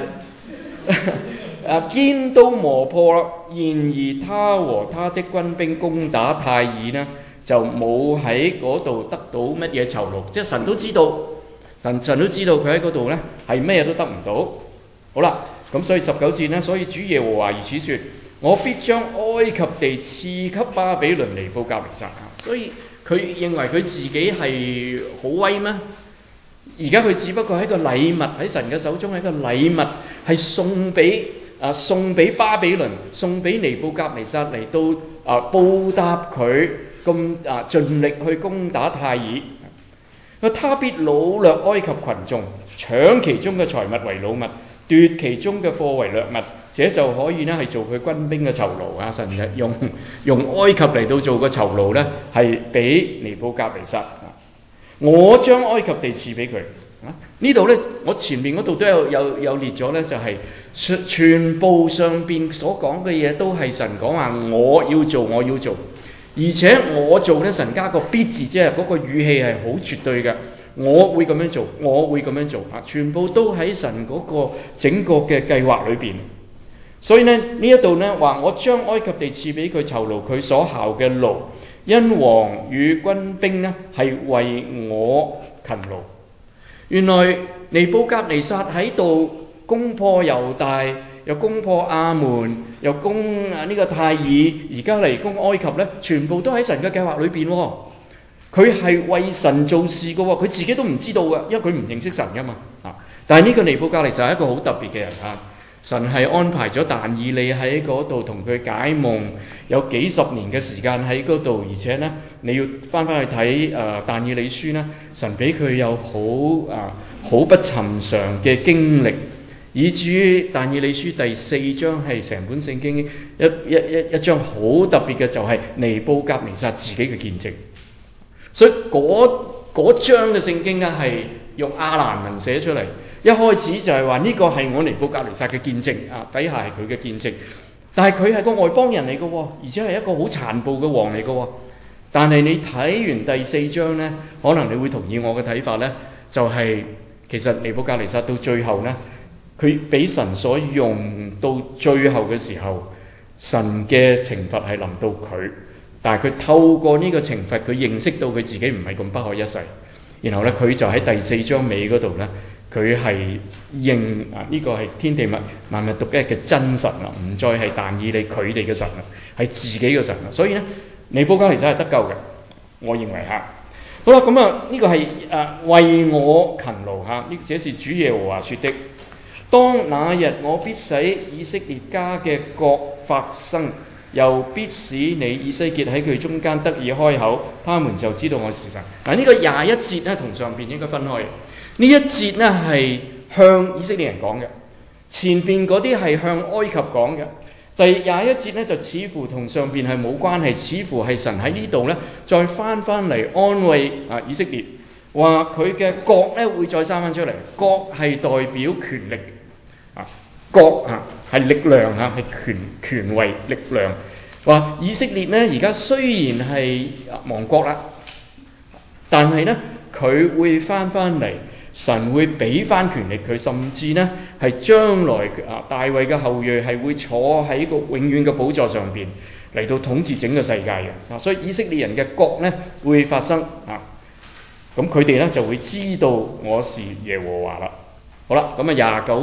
肩都磨破啦。然而他和他的軍兵攻打泰爾呢，就冇喺嗰度得到乜嘢酬勞，即係神都知道，神都知道佢喺嗰度咧係咩都得唔到。好啦，咁所以19節呢，所以主耶和華如此說：我必將埃及地賜給巴比倫尼布甲尼撒。所以佢認為佢自己係好威咩？而家佢只不過係一個禮物喺神嘅手中，係一個禮物，係送俾巴比倫，送俾尼布甲尼撒嚟到報答佢咁盡力去攻打泰爾。他必擄掠埃及群眾，搶其中嘅財物為擄物，奪其中嘅貨為掠物，這就可以呢係做佢軍兵嘅酬勞。神用埃及嚟到做個酬勞呢，係俾尼布甲尼撒。我將埃及地賜俾佢。呢度呢，我前面嗰度都有列咗呢，就係全部上邊所講嘅嘢都係神講話我要做，而且我做呢，神加個必字，即係嗰個語氣係好絕對嘅。我會咁樣做，我會咁樣做，全部都喺神嗰個整個嘅計劃裏邊。所以呢一度呢話，我將埃及地賜俾佢酬勞佢所效嘅勞，因王與軍兵呢係為我勤勞。原來尼布甲尼撒喺度攻破猶大，又攻破亞門，又攻呢個泰爾，而家嚟攻埃及呢，全部都喺神嘅計劃裏邊。佢係為神做事嘅喎，佢自己都唔知道嘅，因為佢唔認識神噶嘛。但係呢個尼布甲尼撒係一個好特別嘅人。神係安排咗但以理喺嗰度同佢解夢，有幾十年嘅時間喺嗰度，而且呢，你要翻去睇但以理書呢，神俾佢有好不尋常嘅經歷，以至於但以理書第4章係成本聖經一章好特別嘅，就係尼布甲尼撒自己嘅見證。所以嗰章嘅聖經呢，係用亞蘭文寫出嚟。一開始就係話呢個係我尼布甲尼撒嘅見證，底下係佢嘅見證。但係佢係個外邦人嚟嘅，而且係一個好殘暴嘅王嚟嘅。但係你睇完第4章呢，可能你會同意我嘅睇法呢，就係其實尼布甲尼撒到最後呢，佢俾神所用到最後嘅時候，神嘅懲罰係臨到佢。但係佢透過呢個懲罰，佢認識到佢自己唔係咁不可一世。然後呢，佢就喺第4章尾嗰度呢，佢係認呢個係天地萬物獨一嘅真神啦，唔再係但以理佢哋嘅神啦，係自己嘅神啦。所以呢，尼布甲尼撒係得救嘅，我認為嚇。好啦，咁呢個係為我勤勞嚇，呢這是主耶和華說的。當那日我必使以色列家嘅國發生，又必使你以西結喺佢中間得以開口，他們就知道我是神。呢個21節呢，同上邊應該分開嘅。呢一節呢係向以色列人講嘅，前邊嗰啲係向埃及講嘅。第21節呢就似乎同上邊係冇關係，似乎係神喺呢度呢再翻嚟安慰以色列，話佢嘅國呢會再生翻出嚟。國係代表權力，國係力量嚇，係權位力量。話以色列呢而家雖然係亡國啦，但係呢佢會翻嚟。神會俾翻權力佢，甚至呢係將來大衛嘅後裔係會坐喺個永遠嘅寶座上邊嚟到統治整個世界嘅。所以以色列人嘅國呢會發生咁佢哋呢就會知道我是耶和華啦。好啦，咁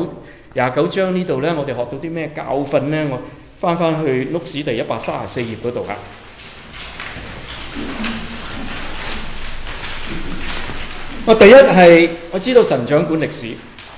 29章呢度呢，我哋學到啲咩教訓呢？我翻去碌史第134頁嗰度。第一係我知道神掌管歷史，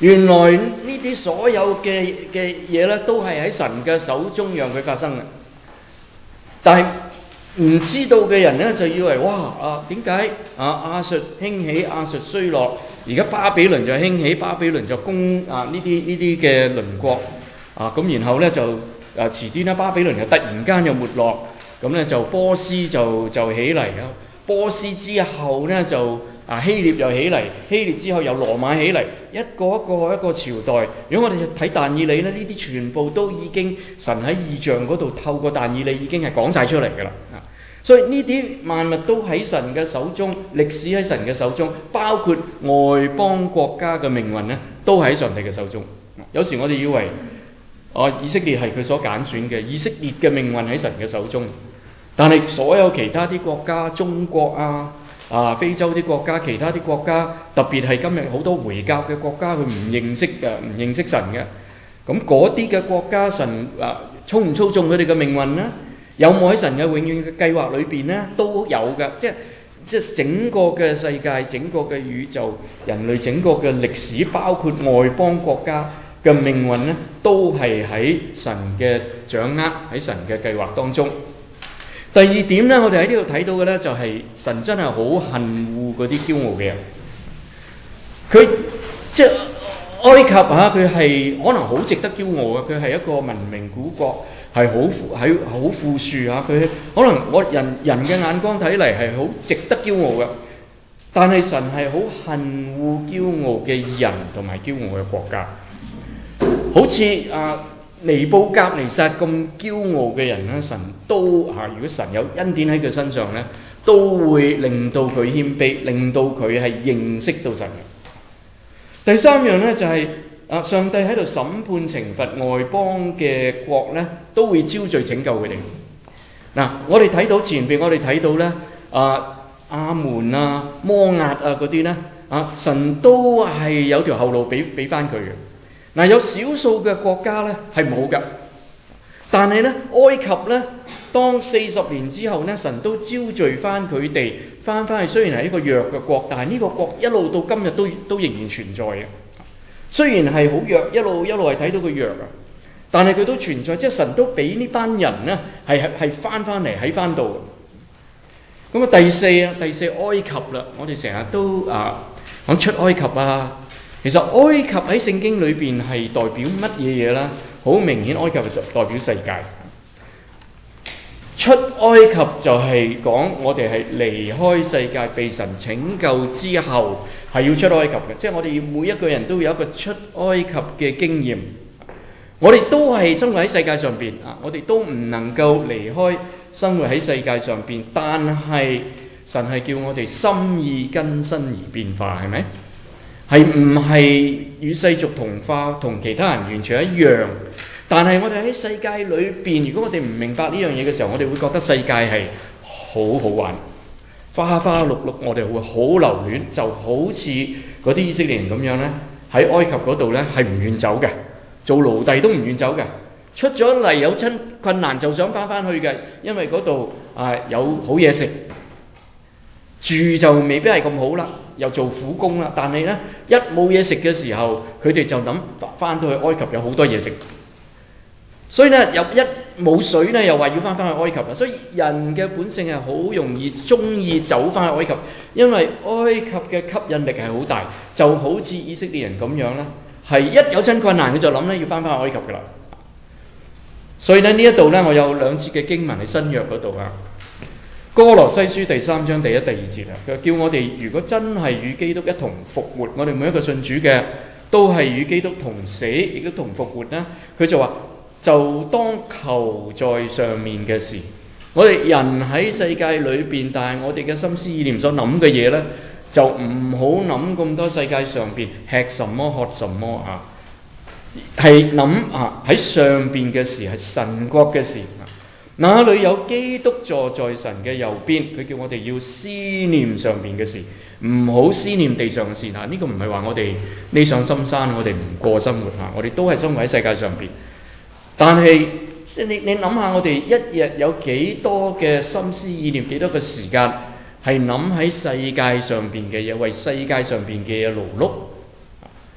原來呢啲所有嘅嘢咧，都係喺神嘅手中讓佢發生嘅。但係唔知道嘅人咧，就以為哇點解亞述興起，亞述衰落，而家巴比倫就興起，巴比倫就攻呢啲嘅鄰國咁，然後咧就遲啲咧巴比倫就突然間又沒落，咁咧就波斯就起嚟啦。波斯之後咧就希臘又起嚟，希臘之後又羅馬起嚟，一個朝代。如果我哋睇但以理咧，呢啲全部都已經神喺異象嗰度透過但以理已經係講晒出嚟㗎啦。所以呢啲萬物都喺神嘅手中，歷史喺神嘅手中，包括外邦國家嘅命運咧，都喺上帝嘅手中。有時我哋以為以色列係佢所揀選嘅，以色列嘅命運喺神嘅手中，但係所有其他啲國家，中國非洲啲國家，其他啲國家，特別係今日好多回教嘅國家，佢唔認識神嘅。咁嗰啲嘅國家，神操唔操縱佢哋嘅命運呢？有冇喺神嘅永遠嘅計劃裏邊呢？都有嘅。即係整個嘅世界，整個嘅宇宙，人類整個嘅歷史，包括外邦國家嘅命運呢，都係喺神嘅掌握，喺神嘅計劃當中。第二點咧，我哋喺呢度睇到嘅咧，就係神真係好恨惡嗰啲驕傲嘅人。佢即係埃及佢係可能好值得驕傲嘅，佢係一個文明古國，係好富庶佢可能我人嘅眼光睇嚟係好值得驕傲嘅，但係神係好恨惡驕傲嘅人同埋驕傲嘅國家。好似尼布甲尼撒咁驕傲嘅人咧，神都如果神有恩典喺佢身上咧，都會令到佢謙卑，令到佢係認識到神嘅。第三樣咧就係上帝喺度審判懲罰外邦嘅國咧，都會招聚拯救佢哋。我哋睇到前邊，我哋睇到咧亞門摩押嗰啲咧神都係有條後路俾翻佢嘅。有少數嘅國家咧係冇㗎，但係咧埃及咧，當40年之後咧，神都招聚翻佢哋翻去。雖然係一個弱嘅國，但係呢個國一路到今日都仍然存在嘅。雖然係好弱，一路係睇到佢弱但係佢都存在，即係神都俾呢班人咧係翻嚟喺翻度。咁第四埃及啦，我哋成日都講出埃及其實埃及喺聖經裏邊係代表乜嘢嘢啦？好明顯，埃及係代表世界。出埃及就係講我哋係離開世界，被神拯救之後係要出埃及嘅，即係我哋每一個人都有一個出埃及嘅經驗。我哋都係生活喺世界上邊我哋都唔能夠離開生活喺世界上邊，但係神係叫我哋心意更新而變化，係咪？係唔係與世俗同化，同其他人完全一樣？但係我哋喺世界裏邊，如果我哋唔明白呢樣嘢嘅時候，我哋會覺得世界係好好玩，花花綠綠，我哋會好留戀，就好似嗰啲以色列人咁樣咧，喺埃及嗰度咧係唔願走嘅，做奴隸都唔願走嘅，出咗嚟有親困難就想翻去嘅，因為嗰度有好嘢食，住就未必係咁好啦，又做苦工啦。但係咧一冇嘢食嘅時候，佢哋就諗翻到去埃及有好多嘢食。所以咧又一冇水咧，又話要翻去埃及啦。所以人嘅本性係好容易中意走翻去埃及，因為埃及嘅吸引力係好大，就好似以色列人咁樣啦，係一有親困難佢就諗咧要翻去埃及噶啦。所以咧呢一度咧，我有兩節嘅經文喺新約嗰度哥羅西書第3章第1、第2節佢叫我哋如果真係與基督一同復活，我哋每一個信主嘅都係與基督同死，亦都同復活啦。佢就話就當求在上面嘅事。我哋人喺世界裏邊，但係我哋嘅心思意念所諗嘅嘢呢，就唔好諗咁多世界上邊吃什麼喝什麼係諗喺上邊嘅事，係神國嘅事。那裏有基督坐在神嘅右邊，佢叫我哋要思念上邊嘅事，唔好思念地上嘅事。呢個唔係話我哋匿上深山，我哋唔過生活我哋都係生活喺世界上邊。但係你諗下，我哋一日有幾多嘅心思意念，幾多嘅時間係諗喺世界上邊嘅嘢，為世界上邊嘅嘢勞碌？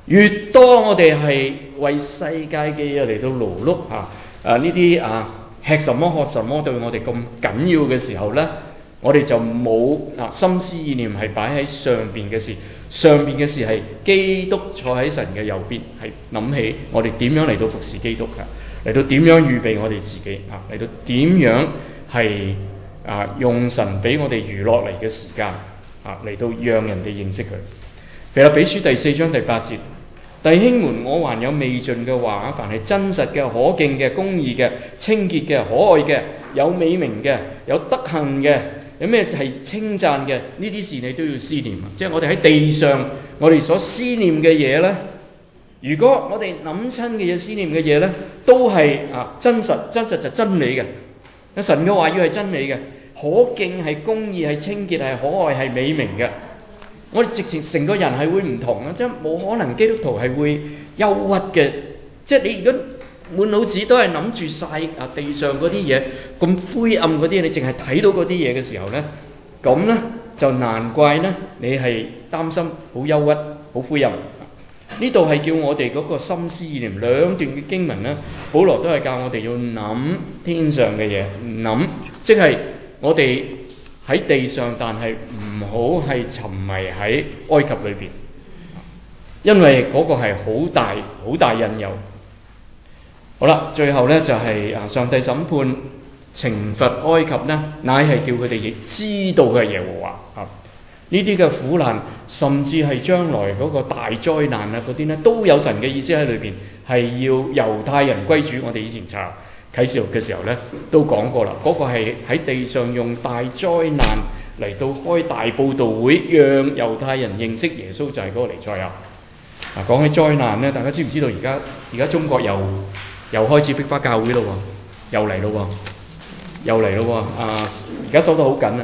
越多我哋係為世界嘅嘢嚟到勞碌呢啲吃什麼喝什麼對我哋咁緊要嘅時候呢，我哋就冇心思意念係擺喺上邊嘅事。上邊嘅事係基督坐喺神嘅右邊，係諗起我哋點樣嚟到服侍基督嚟到點樣預備我哋自己嚟到點樣係用神俾我哋娛樂嚟嘅時間嚟到讓人哋認識佢。腓立比書第4章第8節，弟兄們，我還有未盡嘅話，凡係真實嘅、可敬嘅、公義嘅、清潔嘅、可愛嘅、有美名嘅、有德行嘅，有咩係稱讚嘅，呢啲事你都要思念。即係我哋喺地上，我哋所思念嘅嘢呢，如果我哋諗親嘅嘢、思念嘅嘢呢，都係真實就真理嘅。神嘅話語係真理嘅，可敬係公義係清潔係可愛係美名嘅。我哋直情成個人係會唔同即係冇可能基督徒係會憂鬱嘅。即係你如果滿腦子都係諗住晒地上嗰啲嘢，咁灰暗嗰啲，你淨係睇到嗰啲嘢嘅時候呢，咁呢就難怪呢你係擔心好憂鬱好灰暗。呢度係叫我哋嗰個心思意念，兩段嘅經文呢，保羅都係教我哋要諗天上嘅嘢，諗即係我哋喺地上，但係唔好係沉迷喺埃及裏邊，因為嗰個係好大引誘。好啦，最後呢就係上帝審判懲罰埃及呢，乃係叫佢哋亦知道佢係耶和華呢啲嘅苦難，甚至係將來嗰個大災難嗰啲呢，都有神嘅意思喺裏邊，係要猶太人歸主。我哋以前查啟示錄嘅時候呢，都講過啦，嗰個係喺地上用大災難嚟到開大佈道會，讓猶太人認識耶穌就係嗰個彌賽亞。講起災難呢，大家知唔知道而家中國又開始逼迫教會咯喎，又嚟咯喎，而家收得好緊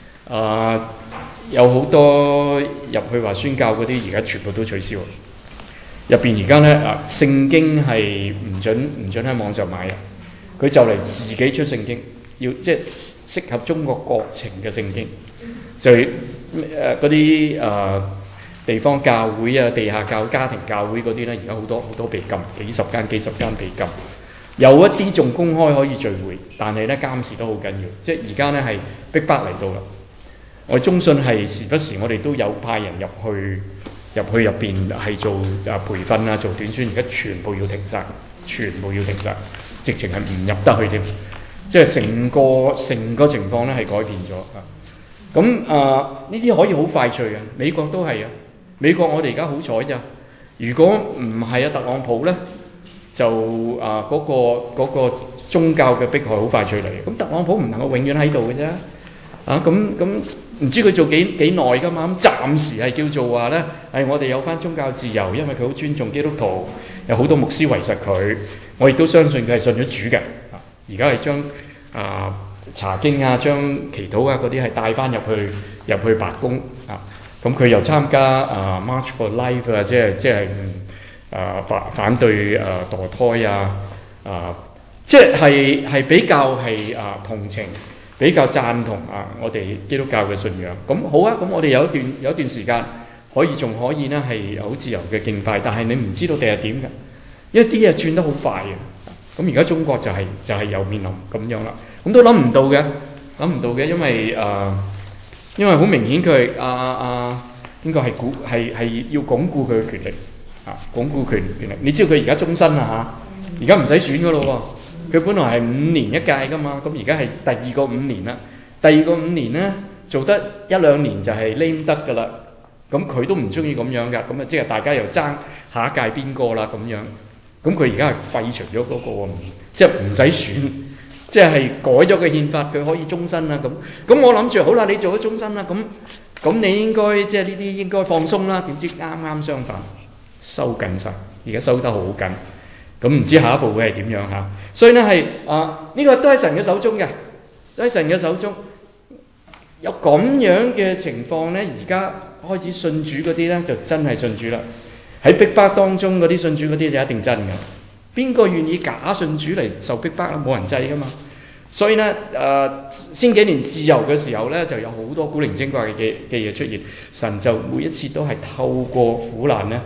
有好多入去話宣教嗰啲，而家全部都取消。入邊而家呢聖經係唔準喺網上買佢就嚟自己出聖經，要即係適合中國國情嘅聖經，就嗰啲地方教會地下教家庭教會嗰啲呢，而家好多被禁，幾十間被禁，有一啲仲公開可以聚會，但係呢監視都好緊要，即係而家呢係逼迫嚟到啦。我哋中信係時不時我哋都有派人入去入邊係做培訓做短宣，而家全部要停晒，直情係唔入得去添，即係成個情況咧係改變咗咁呢啲可以好快脆嘅，美國都係美國我哋而家好彩咋，如果唔係特朗普咧，就嗰個宗教嘅迫害好快脆嚟嘅。咁特朗普唔能夠永遠喺度嘅啫，咁唔知佢做幾耐噶嘛？咁暫時係叫做話咧，我哋有翻宗教自由，因為佢好尊重基督徒，有好多牧師維實佢。我亦都相信佢係信咗主嘅。而家係將查經將祈禱嗰啲係帶翻入去白宮咁佢又參加March for Life 即係反對墮胎即係比較係同情。比較贊同我哋基督教嘅信仰，咁好咁我哋有一段時間仲可以呢係好自由嘅敬拜，但係你唔知道第日點㗎，因為啲嘢轉得好快嘅。咁而家中國就係又面臨咁樣啦，咁都諗唔到嘅，因為好明顯佢應該係要鞏固佢嘅權力鞏固權力。你知道佢而家終身而家唔使選㗎咯喎。佢本來係5年一屆噶嘛，咁而家係第二個5年啦。第二個5年呢，做得1-2年就係拎得噶啦。咁佢都唔中意咁樣噶，咁即係大家又爭下一屆邊個啦咁樣。咁佢而家係廢除咗嗰個，即係唔使選，即係改咗個憲法，佢可以終身啦咁我諗住好啦，你做咗終身啦，咁你應該即係呢啲應該放鬆啦。點知啱啱相反，收緊晒，而家收得好緊。咁唔知下一步會係點樣所以呢係呢個都喺神嘅手中嘅，都喺神嘅手中。有咁樣嘅情況呢，而家開始信主嗰啲呢，就真係信主啦。喺逼迫當中嗰啲信主嗰啲就一定真嘅。邊個願意假信主嚟受逼迫咧？冇人制噶嘛。所以呢先幾年自由嘅時候呢，就有好多古靈精怪嘅嘢出現。神就每一次都係透過苦難呢，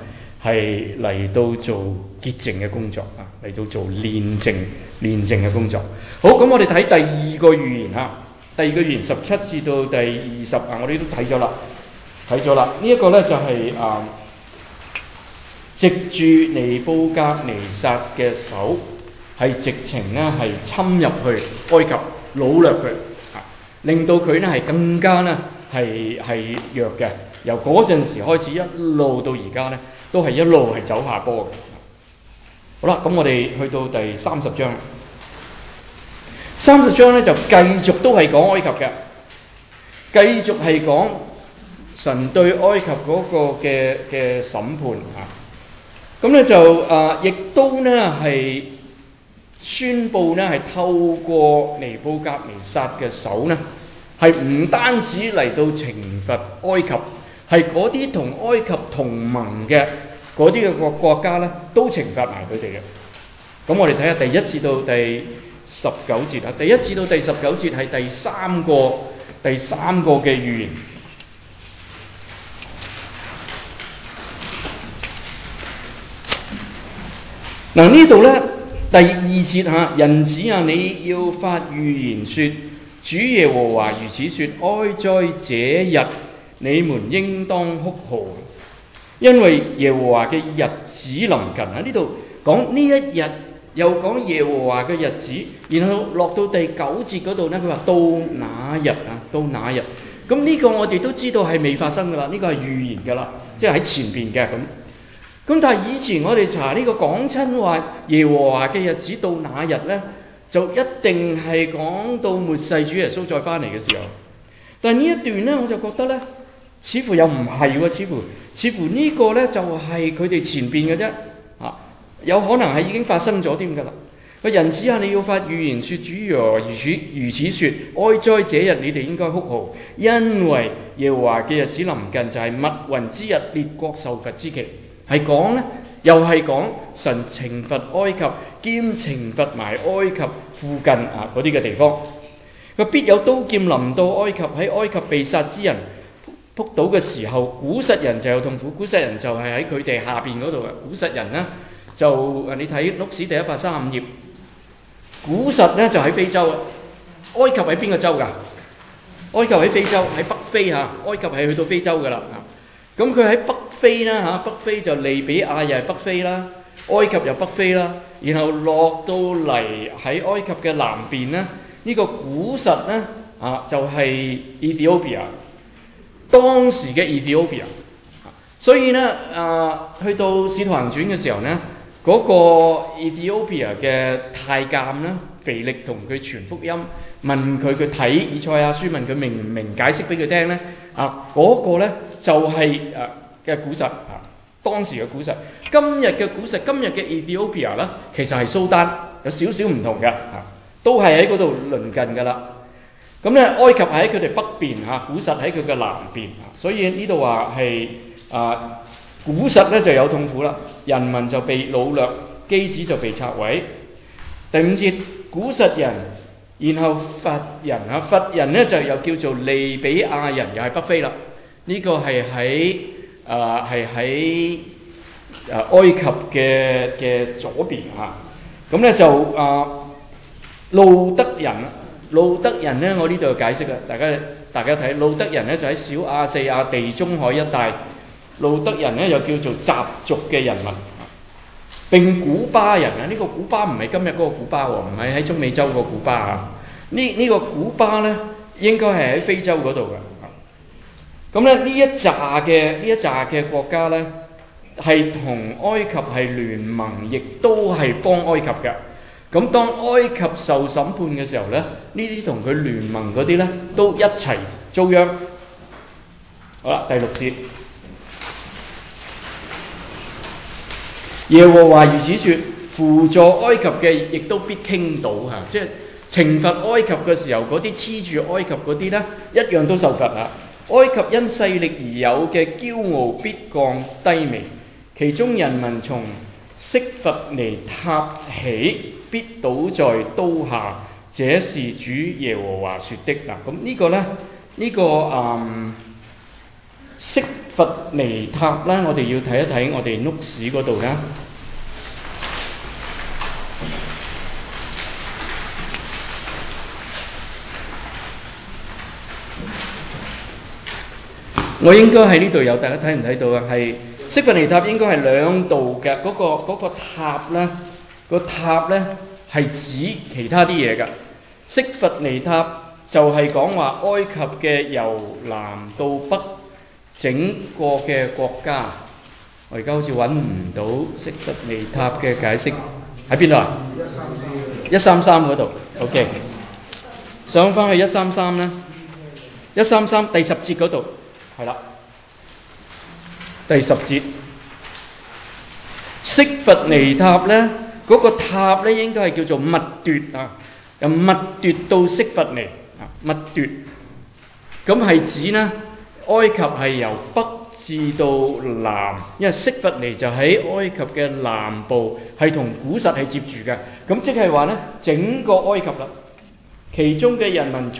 係嚟到做潔淨嘅工作啊，嚟到做煉淨嘅工作。好，咁我哋睇第二個預言啊，第二個預言17至到第20啊，我哋都睇咗啦。呢一個咧就係藉住尼布甲尼撒嘅手，係直情咧係侵入去埃及，擄掠佢，令到佢咧係更加咧係弱嘅。由嗰陣時開始一路到而家咧，都係一路係走下坡嘅。好啦，咁我哋去到第30章。30章咧就繼續都係講埃及嘅，繼續係講神對埃及嗰個嘅審判啊。咁咧就亦都咧係宣佈咧係透過尼布甲尼撒嘅手咧，係唔單止嚟到懲罰埃及，係嗰啲同埃及同盟嘅嗰啲嘅國家咧，都懲罰埋佢哋嘅。咁我哋睇下第1至到第19節啊。第1至到第19節係第三個嘅預言。嗱，呢度咧第2節嚇，人子啊，你要發預言說，主耶和華如此說：哀哉這日，你們應當哭號，因為耶和華嘅日子臨近啊！呢度講呢一日，又講耶和華嘅日子，然後落到第9節嗰度咧，佢話到那日啊，到那日。咁呢個我哋都知道係未發生噶啦，呢個係預言噶啦，即係喺前邊嘅咁。咁但係以前我哋查呢個講親話耶和華嘅日子到那日咧，就一定係講到末世主耶穌再翻嚟嘅時候。但係呢一段咧，我就覺得咧，似乎又唔係喎，似乎呢個咧就係佢哋前邊嘅啫，有可能係已經發生咗添㗎啦。個人子啊，你要發預言說，主耶和華如此說：哀哉這日，你哋應該哭號，因為耶和華嘅日子臨近，就係密雲之日，列國受罰之期。係講咧，又係講神懲罰埃及，兼懲罰埋埃及附近嗰啲嘅地方。佢必有刀劍臨到埃及，喺埃及被殺之人仆倒嘅時候，古實人就有痛苦。古實人就係喺佢哋下邊嗰度嘅。古實人呢，就你睇碌史第135頁，古實呢就喺非洲啊。埃及喺邊個州㗎？埃及喺非洲，喺北非嚇。埃及係去到非洲㗎啦。咁佢喺北非啦嚇，北非就利比亞又係北非啦，埃及又北非啦，然後落到嚟喺埃及嘅南邊咧，呢個古實咧就係 Ethiopia， 當時嘅 Ethiopia。所以咧去到使徒行傳嘅時候咧，嗰個 Ethiopia 嘅太監咧，腓力同佢傳福音，問佢睇以賽亞書，問佢明唔明解釋俾佢聽咧。嗰個咧就係嘅古實當時嘅古實。今日嘅古實，今日嘅 Ethiopia 咧，其實係蘇丹，有少少唔同嘅都係喺嗰度鄰近㗎啦。咁咧，埃及喺佢哋北邊古實喺佢嘅南邊，所以呢度話係古實咧就有痛苦啦，人民就被擄掠，基址就被拆毀。第5節，古實人。然後弗人咧就又叫做利比亞人，又係北非啦。呢、這個係喺埃及嘅左邊咁咧就路德人咧，我呢度解釋啦，大家睇路德人咧就喺小亞細亞地中海一帶。路德人咧又叫做雜族嘅人民。並古巴人呢個古巴唔係今日嗰個古巴喎，唔係喺中美洲個古巴呢個古巴咧應該係喺非洲嗰度嘅。咁咧呢一紮嘅國家咧係同埃及係聯盟，亦都係幫埃及嘅。咁當埃及受審判嘅時候咧，呢啲同佢聯盟嗰啲咧都一齊遭殃。好啦，第6節。耶和華如此說：扶助埃及嘅亦都必傾倒即係懲罰埃及嘅時候，嗰啲黐住埃及嗰啲咧，一樣都受罰埃及因勢力而有嘅驕傲必降低微，其中人民從色弗尼塔起，必倒在刀下。這是主耶和華說的。咁呢個咧，色弗尼塔咧，我哋要睇一睇我哋 notes 嗰度啦。我應該喺呢度有，大家睇唔睇到啊？係色弗尼塔應該係兩度嘅嗰個塔咧，個塔咧係指其他啲嘢㗎。色弗尼塔就係講話埃及嘅由南到北整個嘅國家。我而家好似揾唔到色弗尼塔嘅解釋喺邊度啊？133嗰度。OK， 上翻去133啦，133第10節嗰度。係啦，第10節，色弗尼塔咧，嗰個塔咧應該係叫做密奪啊，由密奪到色弗尼啊，密奪，咁係指咧埃及係由北至到南，因為色弗尼就喺埃及嘅南部，係同古實係接住嘅，咁即係話咧整個埃及啦，其中嘅人民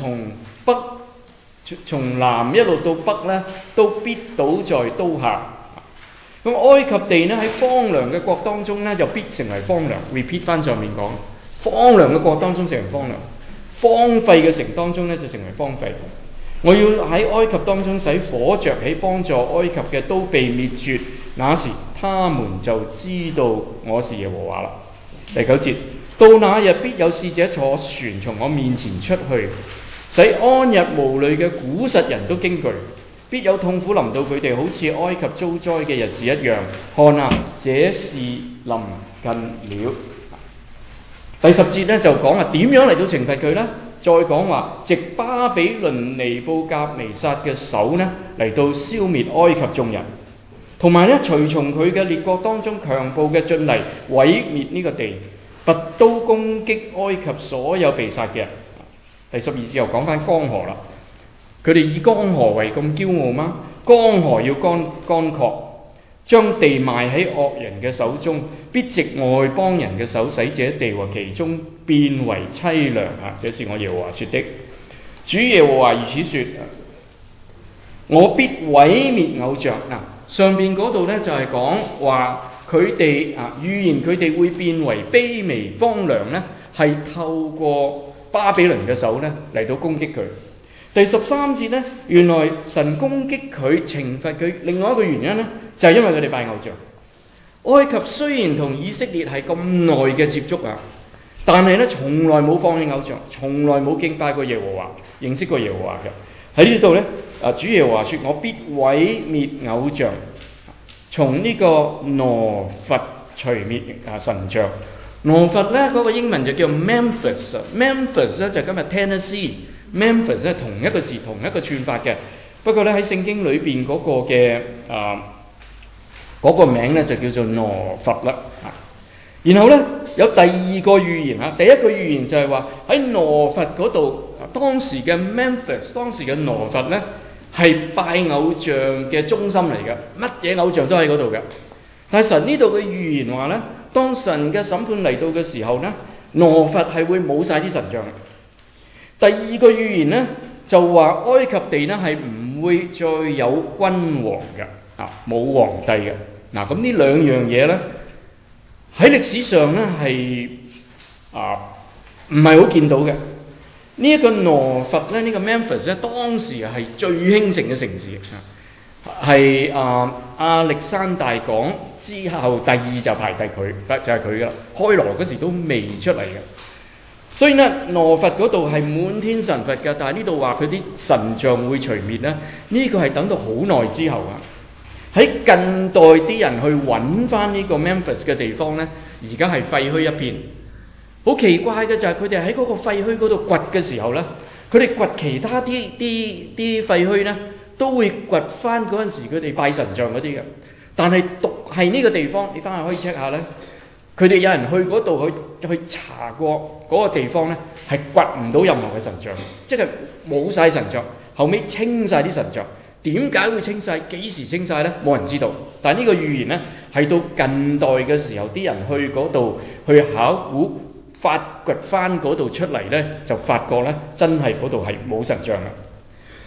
從南一路到北咧，都必倒在刀下。咁埃及地咧喺荒涼嘅國當中咧，就必成為荒涼。repeat 翻上面講，荒涼嘅國當中成為荒涼，荒廢嘅城當中咧就成為荒廢。我要喺埃及當中使火著起，幫助埃及嘅都被滅絕。那時他們就知道我是耶和華啦。第9節，到那日必有使者坐船從我面前出去，使安逸無慮嘅古實人都驚懼，必有痛苦臨到佢哋，好似埃及遭災嘅日子一樣。看啊，這事臨近了。第10節咧就講話點樣嚟到懲罰佢呢？再講話藉巴比倫尼布甲尼撒嘅手呢嚟到消滅埃及眾人，同埋咧隨從佢嘅列國當中強暴嘅進嚟毀滅呢個地，拔刀攻擊埃及所有被殺嘅人。第12節又講翻江河啦，佢哋以江河為咁驕傲嗎？江河要乾涸，將地賣喺惡人嘅手中，必藉外邦人嘅手使這地和其中變為凄涼啊！這是我耶和華說的。主耶和華如此說：我必毀滅偶像。上邊嗰度咧就係講話佢哋預言佢哋會變為卑微荒涼咧，係透過巴比倫嘅手咧嚟到攻擊佢。第13節咧，原來神攻擊佢、懲罰佢，另外一個原因咧就係因為佢哋拜偶像。埃及雖然同以色列係咁耐嘅接觸啊，但係咧從來冇放棄偶像，從來冇敬拜過耶和華，認識過耶和華嘅。喺呢度咧，主耶和華說：我必毀滅偶像，從呢個挪弗除滅神像。挪弗咧嗰個英文就叫 Memphis，Memphis 咧就今日 Tennessee，Memphis 咧同一個字同一個串法嘅，不過咧喺聖經裏邊嗰個嘅嗰個名咧就叫做挪弗啦。然後咧有第二個預言第一個預言就係話喺挪弗嗰度，當時嘅 Memphis， 當時嘅挪弗咧係拜偶像嘅中心嚟嘅，乜嘢偶像都喺嗰度嘅。但係神呢度嘅預言話咧，當神嘅審判嚟到嘅時候咧，挪弗係會冇晒啲神像。第二個預言咧就話埃及地咧係唔會再有君王嘅，冇皇帝嘅。咁呢兩樣嘢咧喺歷史上咧係唔係好見到嘅。呢一個挪弗咧，呢個 Memphis 咧，當時係最興盛嘅城市，係亞歷山大港之後第二就排第佢，就係佢噶啦。開羅嗰時都未出嚟嘅，所以咧挪弗嗰度係滿天神佛嘅，但係呢度話佢啲神像會除滅咧，呢個係等到好耐之後啊。喺近代啲人去揾翻呢個 Memphis 嘅地方咧，而家係廢墟一片。好奇怪嘅就係佢哋喺嗰個廢墟嗰度掘嘅時候咧，佢哋掘其他啲廢墟咧，都會掘翻嗰陣時佢哋拜神像嗰啲嘅。但係獨係呢個地方，你翻去可以 check 下咧，佢哋有人去嗰度去查過嗰個地方咧，係掘唔到任何嘅神像，即係冇晒神像。後尾清晒啲神像，點解會清晒？幾時清晒咧？冇人知道。但係呢個預言咧，係到近代嘅時候，啲人去嗰度去考古。發掘翻嗰度出嚟咧，就發覺咧真係嗰度係冇神像啦。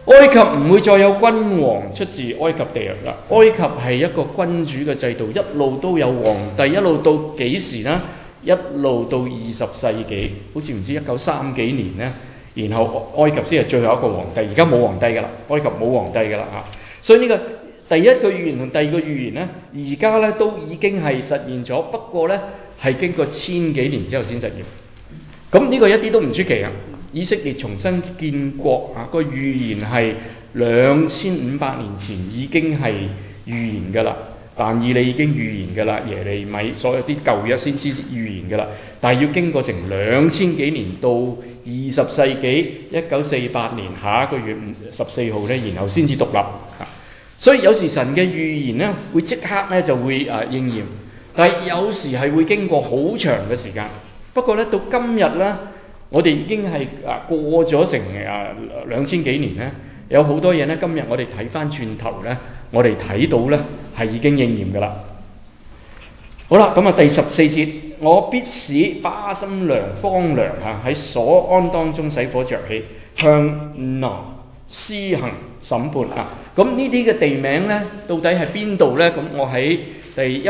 埃及唔會再有君王出自埃及地啦。埃及係一個君主嘅制度，一路都有皇帝，一路到幾時呢？一路到20世紀，好似唔知1930幾年呢，然後埃及先係最後一個皇帝。而家冇皇帝㗎啦，埃及冇皇帝㗎啦嚇。所以呢個第一個預言同第二個預言呢，而家呢都已經係實現咗，不過呢係經過千幾年之後先實現。咁呢個一啲都唔出奇啊！以色列重新建國啊，個預言係2500年前已經係預言㗎啦。但以理已經預言㗎啦，耶利米所有啲舊約先知預言㗎啦。但係要經過成2000幾年到20世紀1948年下一個月14號呢，然後先至獨立。所以有時神嘅預言呢會即刻呢就會應驗，但係有時係會經過好長嘅時間。不過呢，到今日呢，我哋已經係過咗成2000幾年呢，有好多嘢呢，今日我哋睇翻轉頭呢，我哋睇到呢係已經應驗㗎啦。好啦，咁第14節，我必使巴森梁荒涼喺所安當中使火着起，向挪施行審判啊！咁呢啲嘅地名呢，到底係邊度呢？咁我喺第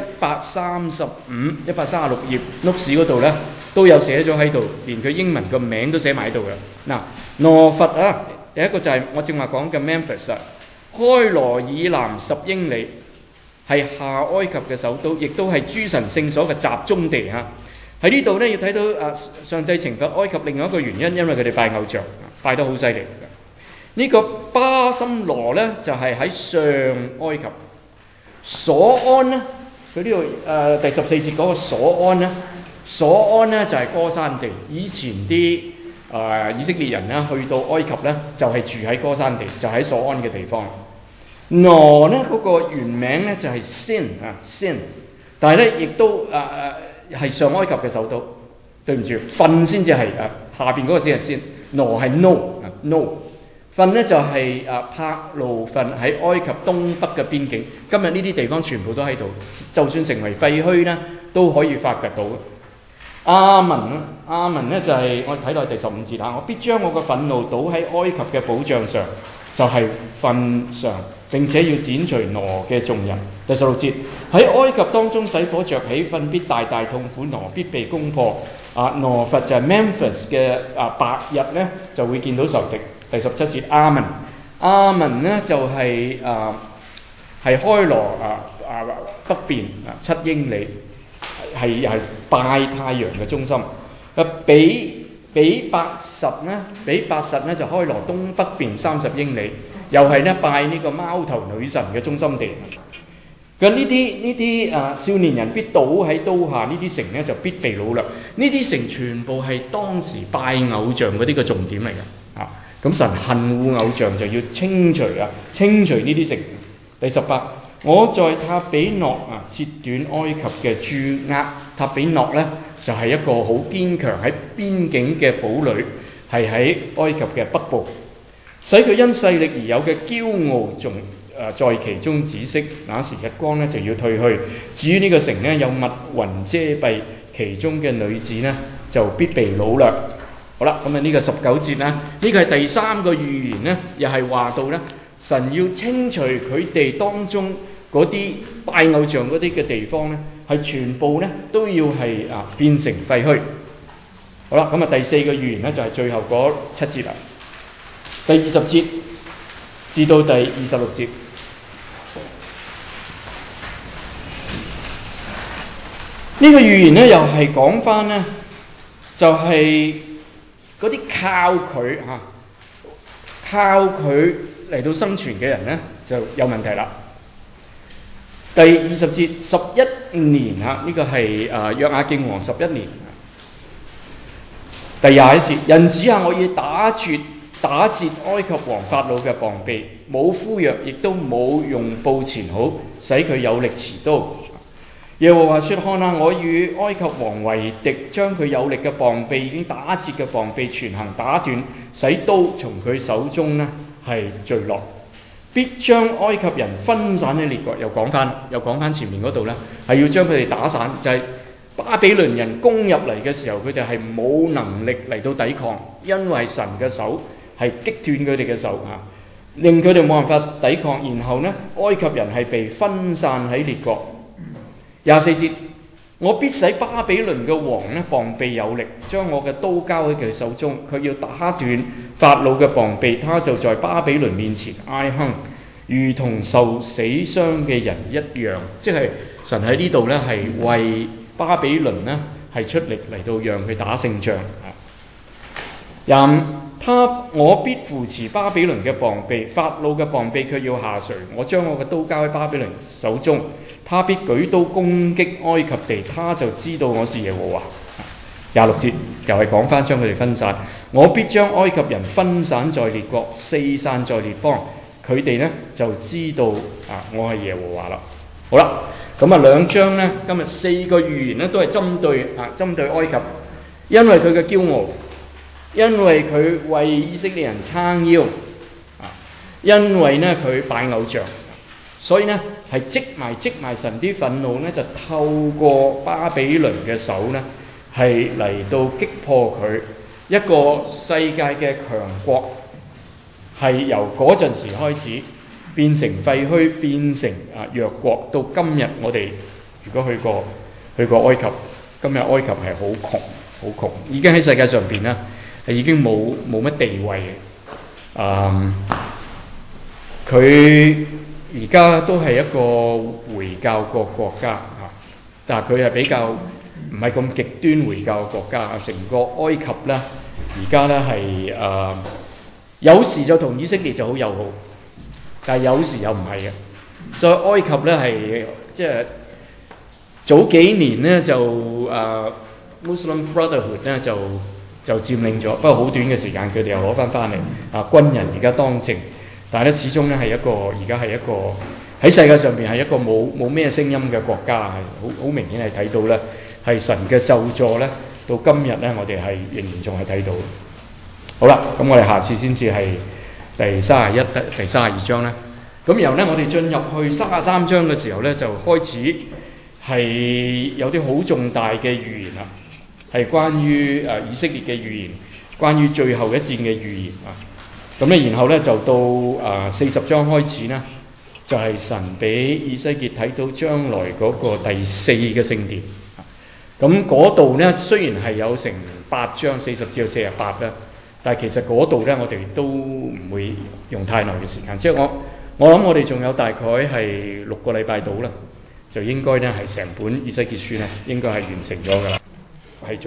135、136頁 notes 嗰度呢，都有寫咗喺度，連佢英文個名都寫埋喺度嘅。嗱，挪弗啊，第一個就係我正話講嘅 Memphis 啊，開羅以南10英里，係下埃及嘅首都，亦都係諸神聖所嘅集中地嚇。喺呢度呢，要睇到上帝懲罰埃及另外一個原因，因為佢哋拜偶像，拜得好犀利。呢個巴森羅呢，就係喺上埃及，所安呢，佢呢度第14節嗰個所安呢，所安呢就係歌珊地。以前啲以色列人呢去到埃及呢，就係住喺歌珊地，就喺所安嘅地方。挪呢嗰個原名呢就係 Sin，但係呢亦都係上埃及嘅首都。對唔住，訓先至係下邊嗰個先係先，挪係 no。訓呢就係帕路訓，喺埃及東北嘅邊境。今日呢啲地方全部都喺度，就算成為廢墟呢，都可以發掘到。亞文呢就係我睇落第15節我必將我嘅憤怒倒喺埃及嘅保障上，就係訓上，並且要剪除挪嘅眾人。第16節，喺埃及當中使火着起，訓必大大痛苦，挪必被攻破。挪弗就係 Memphis 嘅白日呢就會見到仇敵。第17節，亞文呢就係開羅北邊7英里，係拜太陽嘅中心。比伯實呢就開羅東北邊30英里，又係呢拜呢個貓頭女神嘅中心地。咁呢啲少年人必倒喺刀下，呢啲城呢就必被擄掠。呢啲城全部係當時拜偶像嗰啲嘅重點嚟嘅。咁神恨惡偶像，就要清除呢啲城。第18，我在塔比諾切斷埃及嘅駐厄。塔比諾呢就係一個好堅強喺邊境嘅堡壘，係喺埃及嘅北部，使佢因勢力而有嘅驕傲仲在其中止息。那時日光呢就要退去。至於呢個城呢，有密雲遮蔽，其中嘅女子呢就必被擄掠。好啦，咁呢個19節呢，呢個係第3個預言呢，又係話到呢，神要清除佢哋當中嗰啲拜偶像嗰啲嘅地方呢，係全部呢都要係變成廢墟。好啦，咁第4個預言呢，就係最後嗰7節啦，第20節至到第26節。呢個預言呢，又係講翻呢，就係嗰啲靠佢嚟到生存嘅人呢，就有問題啦。第20節11年呢個係約雅敬王11年。第21節，人子我要打折埃及王法老嘅膀臂，冇敷藥，亦都冇用布纏好，使佢有力持刀。耶和華說：看我與埃及王為敵，將佢有力嘅膀臂，已經打折嘅膀臂全行打斷，使刀從佢手中呢係墜落，必將埃及人分散喺列國。又講翻前面嗰度呢，係要將佢哋打散，就係巴比倫人攻入嚟嘅時候，佢哋係冇能力嚟到抵抗，因為神嘅手係擊斷佢哋嘅手令佢哋冇辦法抵抗。然後呢，埃及人係被分散喺列國。24節，我必使巴比倫嘅王呢膀臂有力，將我嘅刀交喺佢手中。佢要打斷法老嘅膀臂，他就在巴比倫面前哀哼，如同受死傷嘅人一樣。即係神喺呢度呢係為巴比倫呢係出力嚟到讓佢打勝仗。我必扶持巴比倫嘅膀臂，法老嘅膀臂卻要下垂。我將我嘅刀交喺巴比倫手中，他必舉刀攻擊埃及地，他就知道我是耶和華。26節又係講翻將佢哋分散。我必將埃及人分散在列國，四散在列邦，佢哋呢就知道我係耶和華啦。好啦，咁兩章呢，今日4個預言呢都係針對埃及，因為佢嘅驕傲，因為佢為以色列人撐腰，因為呢佢拜偶像，所以呢係積埋神啲憤怒呢，就透過巴比倫嘅手呢係嚟到擊破佢。一個世界嘅強國係由嗰陣時開始變成廢墟，變成弱國，到今日我哋如果去過埃及，今日埃及係好窮，已經喺世界上邊呢係已經冇乜地位嘅。佢而家都係一個回教國家，但係佢係比較唔係咁極端回教嘅國家。成個埃及呢，而家呢係有時就同以色列就好友好，但係有時又唔係嘅。所以埃及呢係即係早幾年呢就Muslim Brotherhood 呢就佔領咗，不過好短嘅時間佢哋又攞翻嚟。軍人而家當政，但係咧始終呢係而家係一個喺世界上邊係一個冇咩聲音嘅國家，係好明顯係睇到呢係神嘅咒詛呢，到今日呢我哋係仍然仲係睇到。好啦，咁我哋下次先至係第31、第32章啦。咁然後呢，我哋進入去33章嘅時候呢，就開始係有啲好重大嘅預言啦，係關於以色列嘅預言，關於最後一戰嘅預言啊。咁咧，然後咧就到40章開始呢，就係神俾以西結睇到將來嗰個第4個聖殿。咁嗰度呢，雖然係有成8章40至到48啦，但係其實嗰度呢，我哋都唔會用太耐嘅時間。即係我諗我哋仲有大概係6個禮拜到啦，就應該呢係成本以西結書呢應該係完成咗㗎啦。